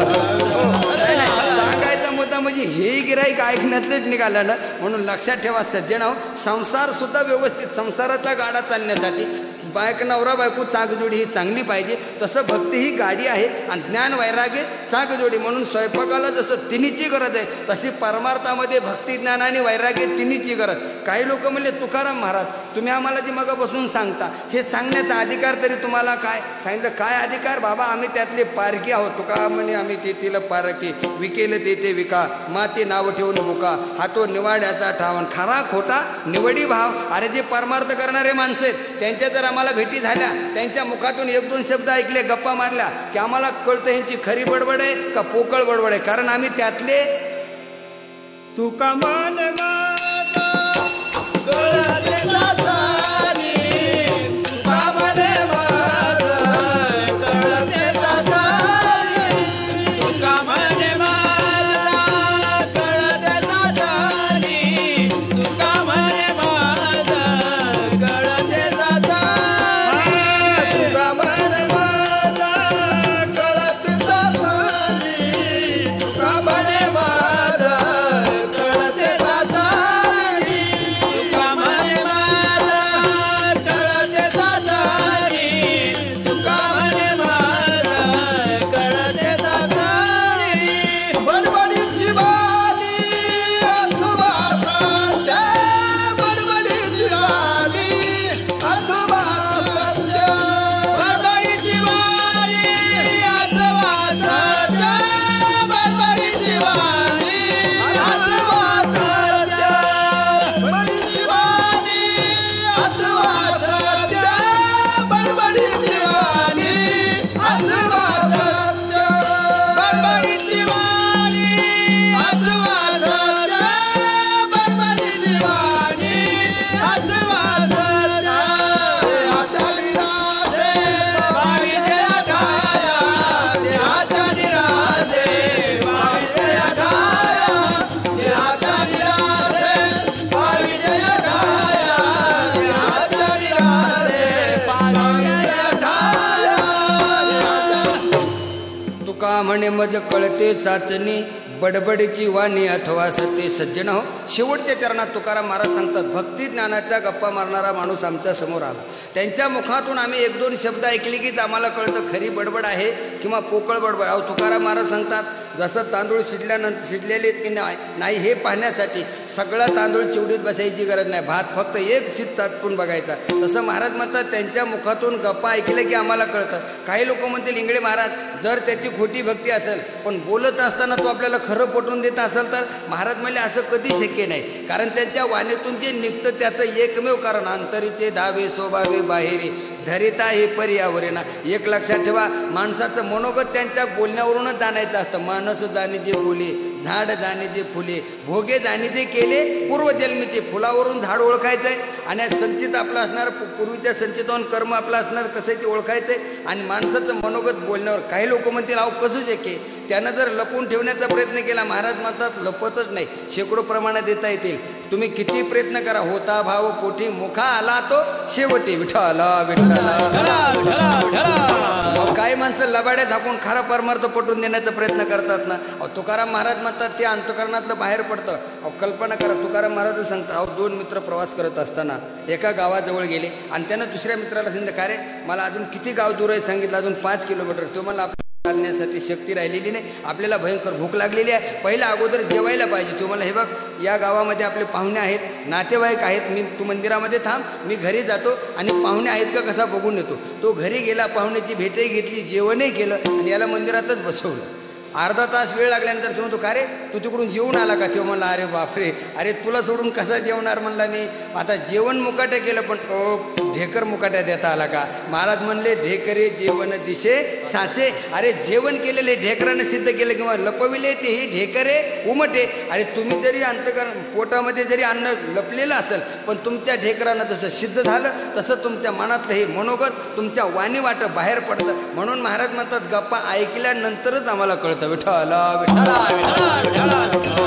सांगायचा मुद्दा म्हणजे हे गिराईक ऐकण्यातलेच निघालं ना. म्हणून लक्षात ठेवा सज्जन, संसार सुद्धा व्यवस्थित, संसाराचा गाडा चालण्यासाठी बायक नवरा बायको चाकजोडी ही चांगली पाहिजे. तसं भक्ती ही गाडी आहे आणि ज्ञान वैराग्य चाकजोडी. म्हणून स्वयंपाकाला जसं तिन्हीची गरज आहे, तशी परमार्थामध्ये भक्ती ज्ञान आणि वैराग्य तिन्हीची गरज. काही लोक म्हणले, तुकाराम महाराज तुम्ही आम्हाला जी मगापासून सांगता, हे सांगण्याचा अधिकार तरी तुम्हाला काय? सांगितलं, काय अधिकार बाबा, आम्ही त्यातले पारखी आहोत. तुका म्हणे, आम्ही तेथील पारखी, विकेल तेथे विका, माते नाव ठेवून बुका, हा तो निवाड्याचा ठावण, खरा खोटा निवडी भाव. अरे जे परमार्थ करणारे माणसं आहेत, त्यांच्या जर आम्हाला भेटी झाल्या, त्यांच्या मुखातून एक दोन शब्द ऐकले, गप्पा मारल्या, की आम्हाला कळतं ह्यांची खरी बडबड आहे का पोकळ बडबड आहे. कारण आम्ही त्यातले तुका मान Come on. म्हणे मज कळते चाचणी बडबडीची वाणी अथवा सत्य. सज्जन हो, शेवटच्या चरणात तुकाराम महाराज सांगतात, भक्ती ज्ञानाच्या गप्पा मारणारा माणूस आमच्या समोर आला. त्यांच्या मुखातून आम्ही एक दोन शब्द ऐकले की आम्हाला कळतं खरी बडबड आहे किंवा पोकळ बडबड. अहो तुकाराम महाराज सांगतात, जसं तांदूळ शिजल्यानंतर शिजलेले की नाही हे पाहण्यासाठी सगळा तांदूळ चिवडीत बसायची गरज नाही, भात फक्त एक शीत चाचपून बघायचा. तसं महाराज म्हणतात, त्यांच्या मुखातून गप्पा ऐकले की आम्हाला कळतं. काही लोक म्हणतील, इंगळे महाराज जर त्याची खोटी भक्ती असेल पण बोलत असताना तो आपल्याला खरं पटवून देत असेल तर महाराज म्हणले असं कधी शक्य नाही. कारण त्यांच्या वाणीतून जे निघतं त्याचं एकमेव कारण अंतरीचे धावे स्वभावे बाहेरी धरिता हे पर्यावरणा. एक लक्षात ठेवा, माणसाचं मनोगत त्यांच्या बोलण्यावरूनच जाणायचं असतं. माणस जाणे जे बोले, झाड जाणे जे फुले, भोगे जाणे जे केले पूर्वजन्मीचे. फुलावरून झाड ओळखायचंय आणि संचित आपलं असणार, पूर्वीच्या संचितावरून कर्म आपलं असणार कशाची ओळखायचंय. आणि माणसाचं मनोगत बोलण्यावर काही लोक म्हणतील, अहो कसं शक्य, त्यानं जर लपून ठेवण्याचा प्रयत्न केला, महाराज म्हणतात लपतच नाही, शेकडो प्रमाणात देता येतील. तुम्ही किती प्रयत्न करा, होता भाव पोटी मुखा आला तो शेवटी विठ्ठला विठ्ठला. काही माणसं लबाड्या झाकून खरा परमार्थ पटवून देण्याचा प्रयत्न करतात ना. अहो तुकाराम महाराज म्हणतात ते अंतकरणातलं बाहेर पडतं. अहो कल्पना करा, तुकाराम महाराज सांगतात, अहो दोन मित्र प्रवास करत असताना एका गावाजवळ गेले आणि त्यानं दुसऱ्या मित्राला सांगितलं, का रे मला अजून किती गाव दूर आहे, सांगितलं अजून पाच किलोमीटर. तो मला चालण्यासाठी शक्ती राहिलेली नाही, आपल्याला भयंकर भूक लागलेली आहे, पहिला अगोदर जेवायला पाहिजे. तुम्हाला हे बघ, या गावामध्ये आपले पाहुणे आहेत, नातेवाईक आहेत, मी तू मंदिरामध्ये थांब, मी घरी जातो आणि पाहुणे आहेत का कसा बघून येतो. तो घरी गेला, पाहुण्याची भेटही घेतली, जेवणही केलं आणि याला मंदिरातच बसवलं. अर्धा तास वेळ लागल्यानंतर तो म्हणतो, का रे तू तिकडून जेवून आला का. तेव्हा म्हणला, अरे बापरे, अरे तुला सोडून कसा जेवणार म्हणला मी. आता जेवण मुकाट्या केलं पण ओ ढेकर मुकाट्या देता आला का. महाराज म्हणले, ढेकरे जेवण दिशे साचे. अरे जेवण केलेले ढेकरानं सिद्ध केलं किंवा लपविले ते ही ढेकरे उमटे. अरे तुम्ही जरी अंतकरण पोटामध्ये जरी अन्न लपलेलं असेल पण तुमच्या ढेकरानं जसं सिद्ध झालं तसं तुमच्या मनातलं हे मनोगत तुमच्या वाणी वाट बाहेर पडतं. म्हणून महाराज म्हणतात, गप्पा ऐकल्यानंतरच आम्हाला कळतं विठ्ठला विठ्ठला.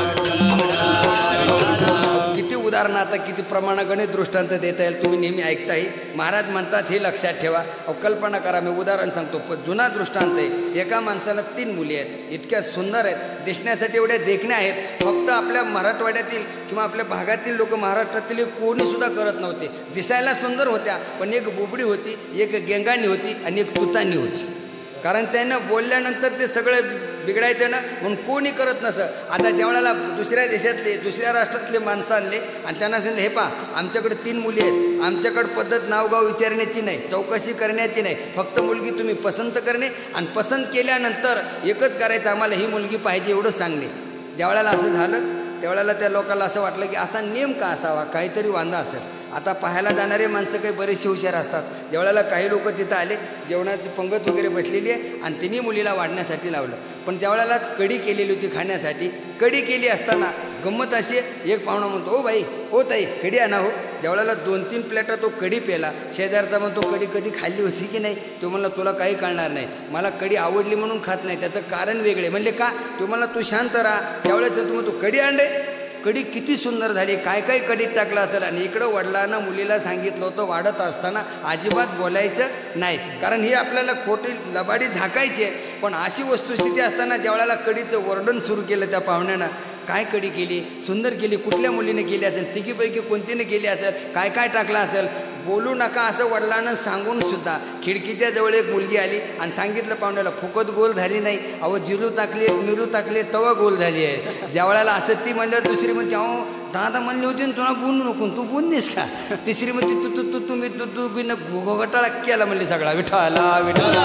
किती उदाहरणं आता किती प्रमाणागणित दृष्टांत देता येईल, तुम्ही नेहमी ऐकताही. महाराज म्हणतात हे लक्षात ठेवा. अहो कल्पना करा, मी उदाहरण सांगतो, पण जुना दृष्टांत आहे. एका माणसाला तीन मुली आहेत, इतक्या सुंदर आहेत, दिसण्यासाठी एवढ्या देखण्या आहेत, फक्त आपल्या मराठवाड्यातील किंवा आपल्या भागातील लोक, महाराष्ट्रातील कोणी सुद्धा करत नव्हते. दिसायला सुंदर होत्या पण एक बोबडी होती, एक गेंगाणी होती आणि एक तुतानी होती. कारण त्यानं बोलल्यानंतर ते सगळं बिघडायचं ना, म्हणून कोणी करत नसं. आता ज्यावेळेला दुसऱ्या देशातले दुसऱ्या राष्ट्रातले माणसं आणले आणि त्यांना सांगितलं, हे पा आमच्याकडे तीन मुली आहेत, आमच्याकडे पद्धत नावगाव विचारण्याची नाही, चौकशी करण्याची नाही, फक्त मुलगी तुम्ही पसंत करणे आणि पसंत केल्यानंतर एकच करायचं, आम्हाला ही मुलगी पाहिजे एवढं सांगणे. ज्यावेळेला असं झालं त्यावेळेला त्या लोकांना असं वाटलं की असा नियम का असावा, काहीतरी वांधा असेल. आता पाहायला जाणारे माणसं काही बरेचसे हुशार असतात. ज्यावेळेला काही लोक तिथं आले, जेवणाची पंगत वगैरे बसलेली आहे आणि तिन्ही मुलीला वाढण्यासाठी लावलं. पण ज्यावेळेला कढी केलेली होती खाण्यासाठी, कढी केली असताना गंमत अशी, एक पाहुणा म्हणतो, ओ बाई ओ ताई कढी आणा हो. ज्यावेळेला दोन तीन प्लेटा तो कढी पेला, शेजारचा म्हणतो, कढी कधी खाल्ली होती की नाही. तो म्हणला, तुला काही कळणार नाही, मला कढी आवडली म्हणून खात नाही, त्याचं कारण वेगळे. म्हणले का. तो म्हणला, तू शांत राहा. त्यावेळेस तू म्हणतो, कढी आणले, कढी किती सुंदर झाली, काय काय कढीत टाकलं असेल. आणि इकडं वडिलांना मुलीला सांगितलं होतं वाढत असताना अजिबात बोलायचं नाही, कारण ही आपल्याला खोटी लबाडी झाकायची आहे. पण अशी वस्तुस्थिती असताना ज्यावेळेला कढीचं वर्णन सुरू केलं त्या पाहुण्यानं, काय कढी केली, सुंदर केली, कुठल्या मुलीने केली असेल, तिघीपैकी कोणतीने केली असेल, काय काय टाकलं असेल, बोलू नका असं वडिलांना सांगून सुद्धा खिडकीच्या जवळ एक मुलगी आली आणि सांगितलं पाहुण्याला, फुकट गोल झाली नाही, अहो जिरू टाकली मिरू टाकले तवा गोल झाली आहे. ज्या वेळेला असं ती म्हणल्यावर दुसरी म्हणते, अहो दादा म्हणले होते ना तुला बोलू नको, तू बोललीस का. तिसरी म्हणते, तू तू तू तुम्ही तू तू बिन घोटाळा केला म्हणली सगळा. विठ्ठला विठ्ठला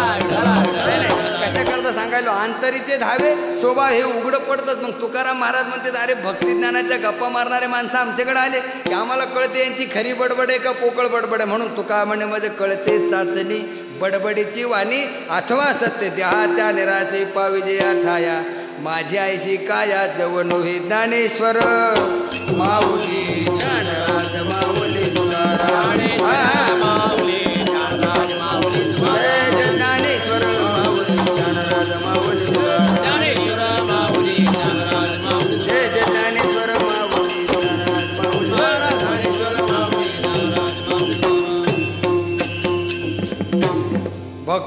कशा करता सांगायलो, अंतरीचे धावे स्वभाव हे उघडं पडतात. मग तुकाराम महाराज म्हणते, अरे भक्ती ज्ञानाच्या गप्पा मारणारे माणसं आमच्याकडे आले की आम्हाला कळते यांची खरी बडबड आहे का पोकळ बडबड आहे. म्हणून तुका म्हणे मध्ये कळते चाचणी बडबडीची वाणी अथवा सत्य, देहाच्या निराशे पाविजया ठाया, माझी आईशी काया जवनो हे ज्ञानेश्वर माऊली ज्ञानराज माऊली तुकाराम माऊली ज्ञानराज माऊली जय ज्ञानेश्वर माऊली ज्ञानराज माऊली ज्ञानेश्वर माऊली ज्ञानराज माऊली जय जय ज्ञानेश्वर माऊली ज्ञानराज माऊली ज्ञानेश्वर माऊली ज्ञानराज माऊली. भक्त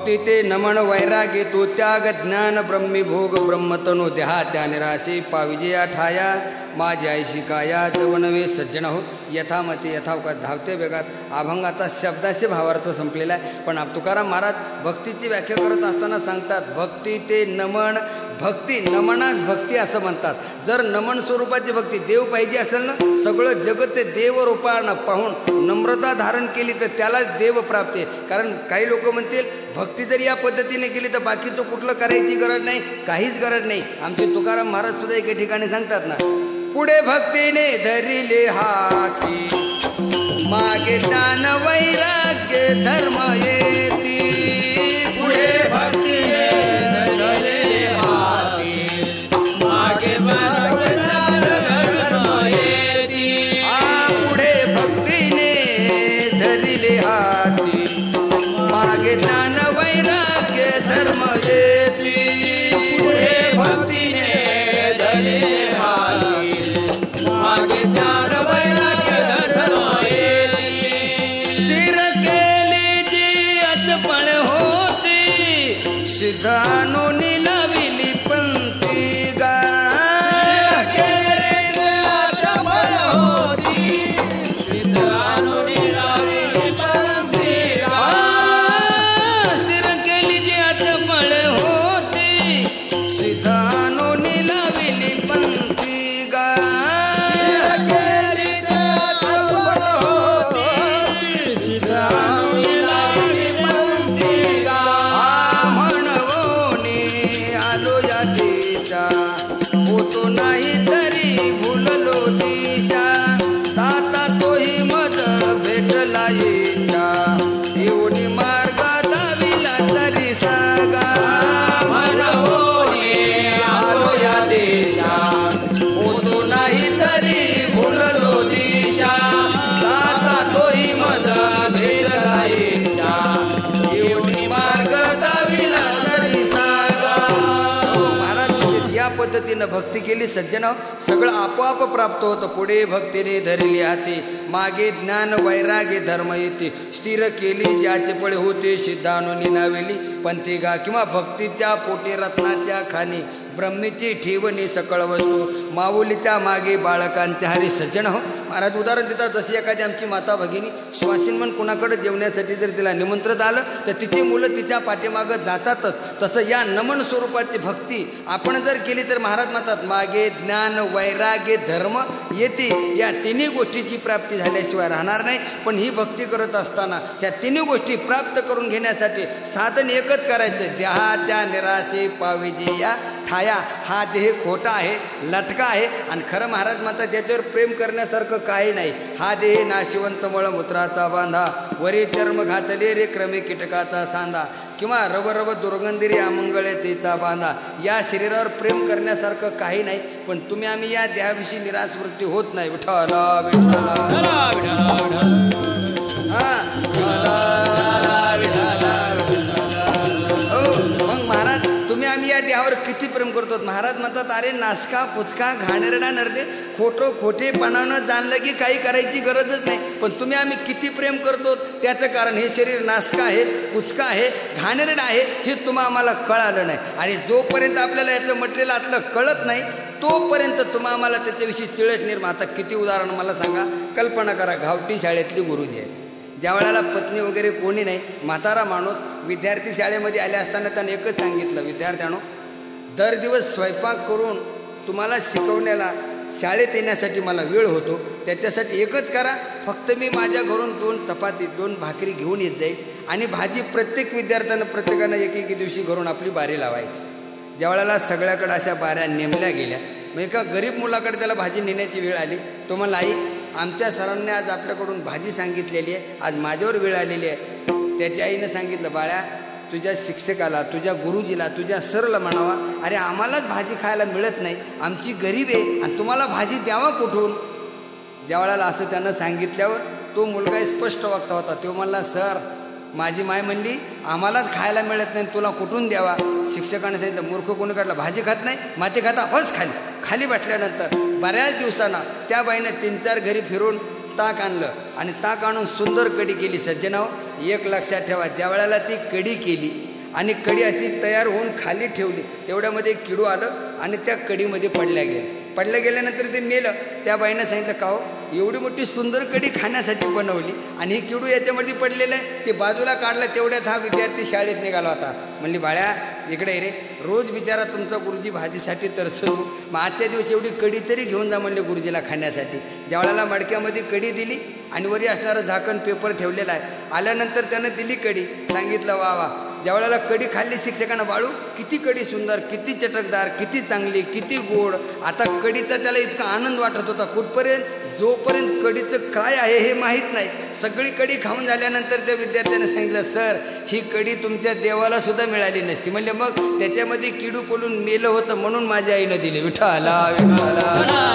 भक्ती ते नमन वैरागी तो त्याग ज्ञान ब्रह्मी भोग ब्रह्मतनो देहा त्या निराशे पाविजया ठाया माझी ऐशी काया जवनवे सज्जन हो यथामती यथावकात धावते वेगात. अभंग आता शब्दाचे भावार्थ संपलेला आहे. पण तुकाराम महाराज भक्तीची व्याख्या करत असताना सांगतात भक्ती ते नमन. भक्ती नमनास भक्ती असं म्हणतात. जर नमन स्वरूपाची भक्ती देव पाहिजे असेल ना सगळं जगत ते देव रूपानं पाहून नम्रता धारण केली तर त्यालाच देव प्राप्त आहे. कारण काही लोक म्हणतील भक्ती जर या पद्धतीने केली तर बाकीचं कुठलं करायची गरज नाही, काहीच गरज नाही. आमचे तुकाराम महाराज सुद्धा एके ठिकाणी सांगतात ना पुढे भक्तीने धरिले हाती मागे ज्ञान वैराग्य धर्म येती. पुढे भक्तीने धरिले हाती मागे ज्ञान धर्म येती. आ पुढे भक्तीने धरिले हाती मागे ज्ञान वैराग्य धर्म येती. पुढे भक्तीने धरिले हाती मागे ज्ञान वैराग्य धर्म येती. स्थिर केली जी अटपण होती सिद्धानो निलाविली पंथी गा. स्थिर केली जी अटपण होती सिद्धानो निलाविली पंथी गा. होतो नाही तरी भुललो दिशा दाता तोही मद भेटला येता एवढी मार्ग दाविला तरी सागा. आलो या देशा होतो नाही तरी भुललो दिशा दाता तोही मद भेटला येता एवढी मार्ग दाविला तरी सागा. या पद्धतीनं भक्ती केली सज्जन सगळं आपोआप प्राप्त होतं. पुढे भक्तीने धरली हाती मागे ज्ञान वैराग्य धर्म येते. स्थिर केली ज्याचे पळे होते सिद्धानो निनावेली पंथी गा. किंवा भक्तीच्या पोटी रत्नाच्या खाणी ब्रह्मीची ठेवणी सकळ वस्तू माऊलीच्या मागे बाळकांच्या हरी सज्जन हो. महाराज उदाहरण देतात जशी एखादी आमची माता भगिनी श्वासीन मन कुणाकडे जेवण्यासाठी जर तिला निमंत्रण आलं तर तिची मुलं तिच्या पाठीमागं जातातच. तसं या नमन स्वरूपाची भक्ती आपण जर केली तर महाराज म्हणतात मागे ज्ञान वैराग्य धर्म येते. या तिन्ही गोष्टीची प्राप्ती झाल्याशिवाय राहणार नाही. पण ही भक्ती करत असताना त्या तिन्ही गोष्टी प्राप्त करून घेण्यासाठी साधन एकच करायचं देहाच्या निराशे पाविजे या ठाया. हा देह खोटा आहे लटका आहे आणि खरं महाराज म्हणतात त्याच्यावर प्रेम करण्यासारखं काही नाही. हा देह नाशिवंत मळमूत्राचा बांधा वरी चर्म घातले रे क्रमे कीटकाचा सांधा किंवा रव रव दुर्गंधी अमंगळे तिचा बांधा. या शरीरावर प्रेम करण्यासारखं काही नाही. पण तुम्ही आम्ही या देहाविषयी निराशवृत्ती होत नाही. विठ्ठला विठ्ठला हा मग महाराज तुम्ही आम्ही या देहावर किती प्रेम करतो. महाराज म्हणतात अरे नासका पुचका घाणेरडा नरदे खोटं खोटेपणानं जाणलं की काही करायची गरजच नाही. पण तुम्ही आम्ही किती प्रेम करतो त्याचं कारण हे शरीर नासका आहे पुचका आहे घाणेरडा आहे हे तुम्हा आम्हाला कळालं नाही. आणि जोपर्यंत आपल्याला याचं मटेरियल आतलं कळत नाही तोपर्यंत तुम्हा आम्हाला त्याच्याविषयी चिळत निर्माण. आता किती उदाहरण मला सांगा. कल्पना करा गावठी शाळेतली गुरुजी आहे ज्या वेळेला पत्नी वगैरे कोणी नाही म्हातारा माणूस विद्यार्थी शाळेमध्ये आले असताना त्याने एकच सांगितलं विद्यार्थ्यांनो दर दिवस स्वयंपाक करून तुम्हाला शिकवण्याला शाळेत येण्यासाठी मला वेळ होतो. त्याच्यासाठी एकच करा फक्त मी माझ्या घरून दोन चपाती दोन भाकरी घेऊन येत जाईल आणि भाजी प्रत्येक विद्यार्थ्यानं प्रत्येकानं एक एक दिवशी घरून आपली बारी लावायची. ज्या वेळेला सगळ्याकडे अशा बाऱ्या नेमल्या गेल्या मग एका गरीब मुलाकडे त्याला भाजी नेण्याची वेळ आली. तो मला आई आमच्या सरांनी आज आपल्याकडून भाजी सांगितलेली आहे आज माझ्यावर वेळ आलेली आहे. त्याच्या आईनं सांगितलं बाळ्या तुझ्या शिक्षकाला तुझ्या गुरुजीला तुझ्या सरला म्हणावा अरे आम्हालाच भाजी खायला मिळत नाही आमची गरीब आहे आणि तुम्हाला भाजी द्यावा कुठून. ज्या वेळेला असं त्यानं सांगितल्यावर तो मुलगा स्पष्ट वक्ता होता. तो म्हणला सर माझी माय म्हणली आम्हालाच खायला मिळत नाही तुला कुठून द्यावा. शिक्षकाने सांगितलं मूर्ख कोणी काढला भाजी खात नाही माती खाता होच खाली. खाली बसल्यानंतर बऱ्याच दिवसांना त्या बाईनं तीन चार घरी फिरून ताक आणलं आणि ताक आणून सुंदर कढी केली. सज्जनाव एक लक्षात ठेवा ज्या वेळेला ती कढी केली आणि कडी अशी तयार होऊन खाली ठेवली. तेवढ्यामध्ये एक किडू आलं आणि त्या कडीमध्ये पडल्या गेलं. पडल्या गेल्यानंतर ते मेलं. त्या बाईनं सांगितलं, का हो एवढी मोठी सुंदर कडी खाण्यासाठी बनवली आणि ही किडू याच्यामध्ये पडलेलं आहे. ते बाजूला काढलं. तेवढ्यात हा विद्यार्थी शाळेत निघाला होता. म्हणली, बाळ्या इकडे रे, रोज बिचारा तुमचा गुरुजी भाजीसाठी तरसतो, मग आजच्या दिवस एवढी कडी तरी घेऊन जा म्हणले गुरुजीला खाण्यासाठी. ज्यावेळेला मडक्यामध्ये कडी दिली आणि वरी असणारं झाकण पेपर ठेवलेला आहे. आल्यानंतर त्यानं दिली कडी. सांगितलं, वा वा. ज्यावेळेला कडी खाल्ली शिक्षकांना, बाळू किती कडी सुंदर, किती चटकदार, किती चांगली, किती गोड. आता कडीचा त्याला इतका आनंद वाटत होता. कुठपर्यंत, जोपर्यंत कडीचं काय आहे हे माहीत नाही. सगळी कडी खाऊन झाल्यानंतर त्या विद्यार्थ्याने सांगितलं, सर ही कडी तुमच्या देवाला सुद्धा मिळाली नसती. म्हणजे मग त्याच्यामध्ये किडू पडून मेलं होतं म्हणून माझ्या आईनं दिले. विठ्ठला विठ्ठला.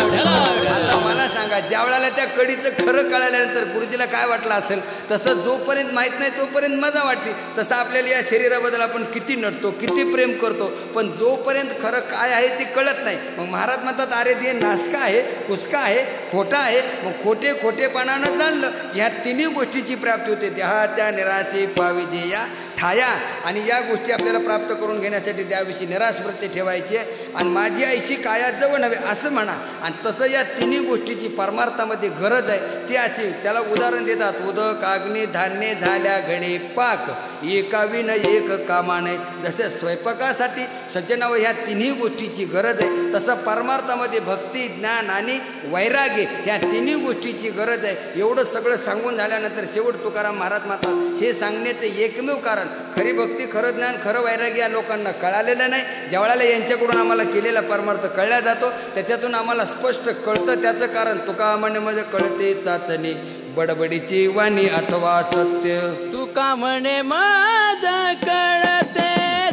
आता मला सांगा, ज्या वेळेला त्या कडीचं खरं कळाल्यानंतर गुरुजीला काय वाटलं असेल, तसं जोपर्यंत माहीत नाही तोपर्यंत मजा वाटते. तसं आपल्याला या शरीराबद्दल आपण किती नटतो, किती प्रेम करतो, पण जोपर्यंत खरं काय आहे ते कळत नाही. मग महाराज म्हणतात, अरे ते नासका आहे, कुचका आहे, खोटा आहे. मग खोटे खोटेपणानं जाणलं, ह्या तिन्ही गोष्टीची प्राप्ती होते. देहाच्या निराशे पाविजे या ठाया. आणि या गोष्टी आपल्याला प्राप्त करून घेण्यासाठी त्याविषयी निराश वृत्ती ठेवायची आणि माझी आईशी कायाजवळ नव्हे असं म्हणा. आणि तसं या तिन्ही गोष्टीची परमार्थामध्ये गरज आहे ती अशी. त्याला उदाहरण देतात, उदक अग्नी धान्य झाल्या घडे पाक, एकाविन एक कामाने. जसे स्वयंपाकासाठी सज्जनाव ह्या तिन्ही गोष्टीची गरज आहे, तसं परमार्थामध्ये भक्ती, ज्ञान आणि वैराग्य ह्या तिन्ही गोष्टीची गरज आहे. एवढं सगळं सांगून झाल्यानंतर शेवट तुकाराम महाराज म्हणतात, हे सांगण्याचे एकमेव कारण, खरी भक्ती, खरं ज्ञान, खरं वैराग्य या लोकांना कळालेलं नाही. ज्यावेळेला यांच्याकडून आम्हाला केलेला परमार्थ कळला जातो, त्याच्यातून आम्हाला स्पष्ट कळतं. त्याचं कारण तुका म्हणे मध्ये कळते चाचणी, बडबडीची वाणी अथवा सत्य. तुका म्हणे मज कळते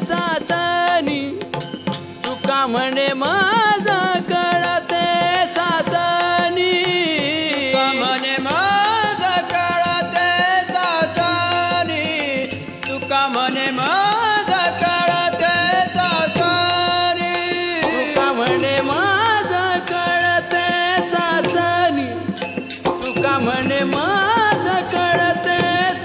चाचणी, तुका म्हणे मज कळते चाचणी, तुका म्हणे मज कळते चाचणी, तुका म्हणे मज कळते चाचणी, तुका म्हणे मज कळते चाचणी, तुका म्हणे मज कळते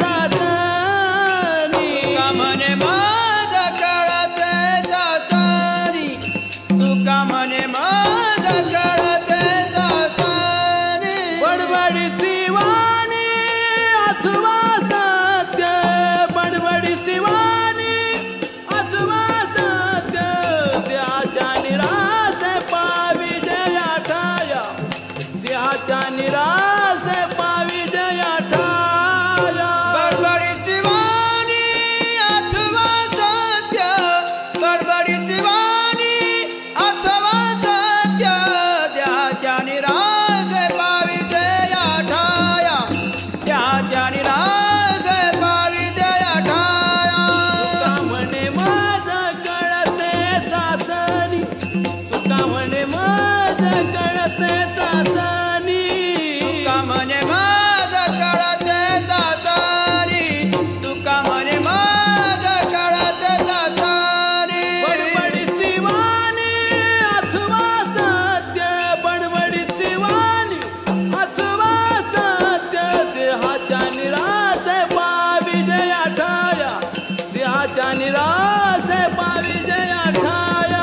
चाचणी, तुका म्हणे मज कळते चाचणी, तुका म्हणे मज कळते चाचणी. बडबडीची वाणी अथवा सत्य, बडबडीची वाणी अथवा सत्य, त्याच्या निराश पावी जया ठाया, त्याच्या निराश पावी जया ठाया. बडबडीची वाणी अथवा सत्य, बडबडीची वाणी अथवा सत्य, त्याच्या निराश पावी जया ठाया, त्याच्या निराश पावी जया ठाया. तुका म्हणे मज कळते चाचणी, तुका म्हणे मज कळते चाचणी, तुका म्हणे मज कळते चाचणी, तुका म्हणे मज कळते चाचणी. बडबडीची वाणी अथवा सत्य, बडबडीची वाणी अथवा सत्य, देहाच्या निराश पावी जया ठाया, देहाच्या निराश पावी जया ठाया.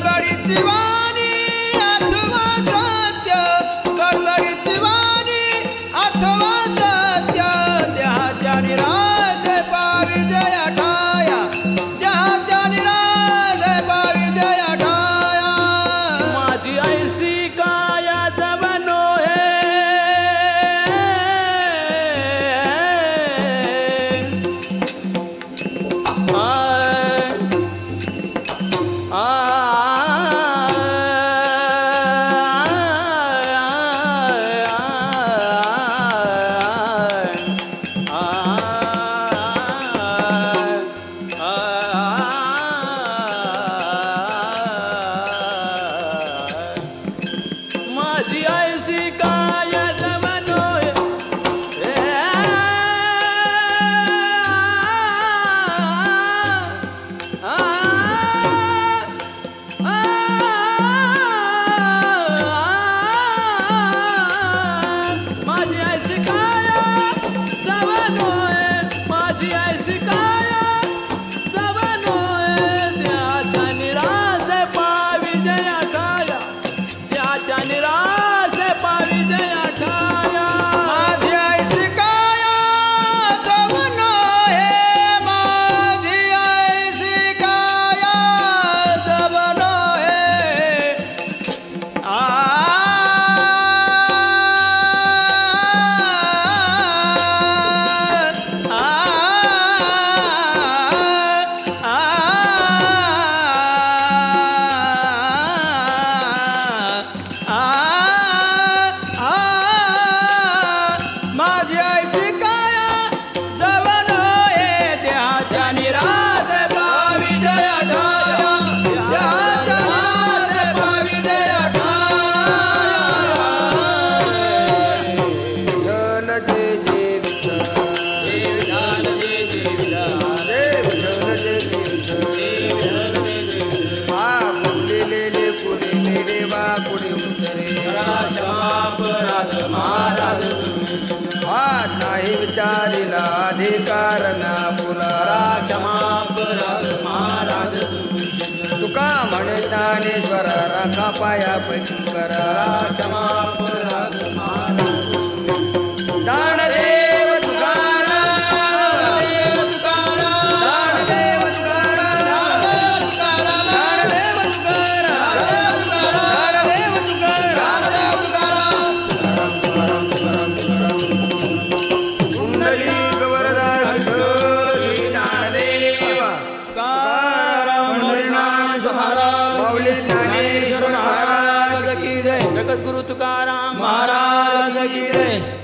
बडबडीची वाणी अथवा सत्य, बडबडीची वाणी विचारिला अधिकार ना फुला क्षमापराध महाराज तुका म्हणे ज्ञानेश्वर राखा पाया पैकरा क्षमापराध महाराज दानदेव तुकाराम दानदेव तुकाराम दानदेव तुकाराम दानदेव तुकाराम कुंडलिक वरदार श्री ज्ञानदेव तुकाराम माऊली ज्ञानेश्वर महाराज की जय जगद्गुरु तुकाराम महाराज की जय.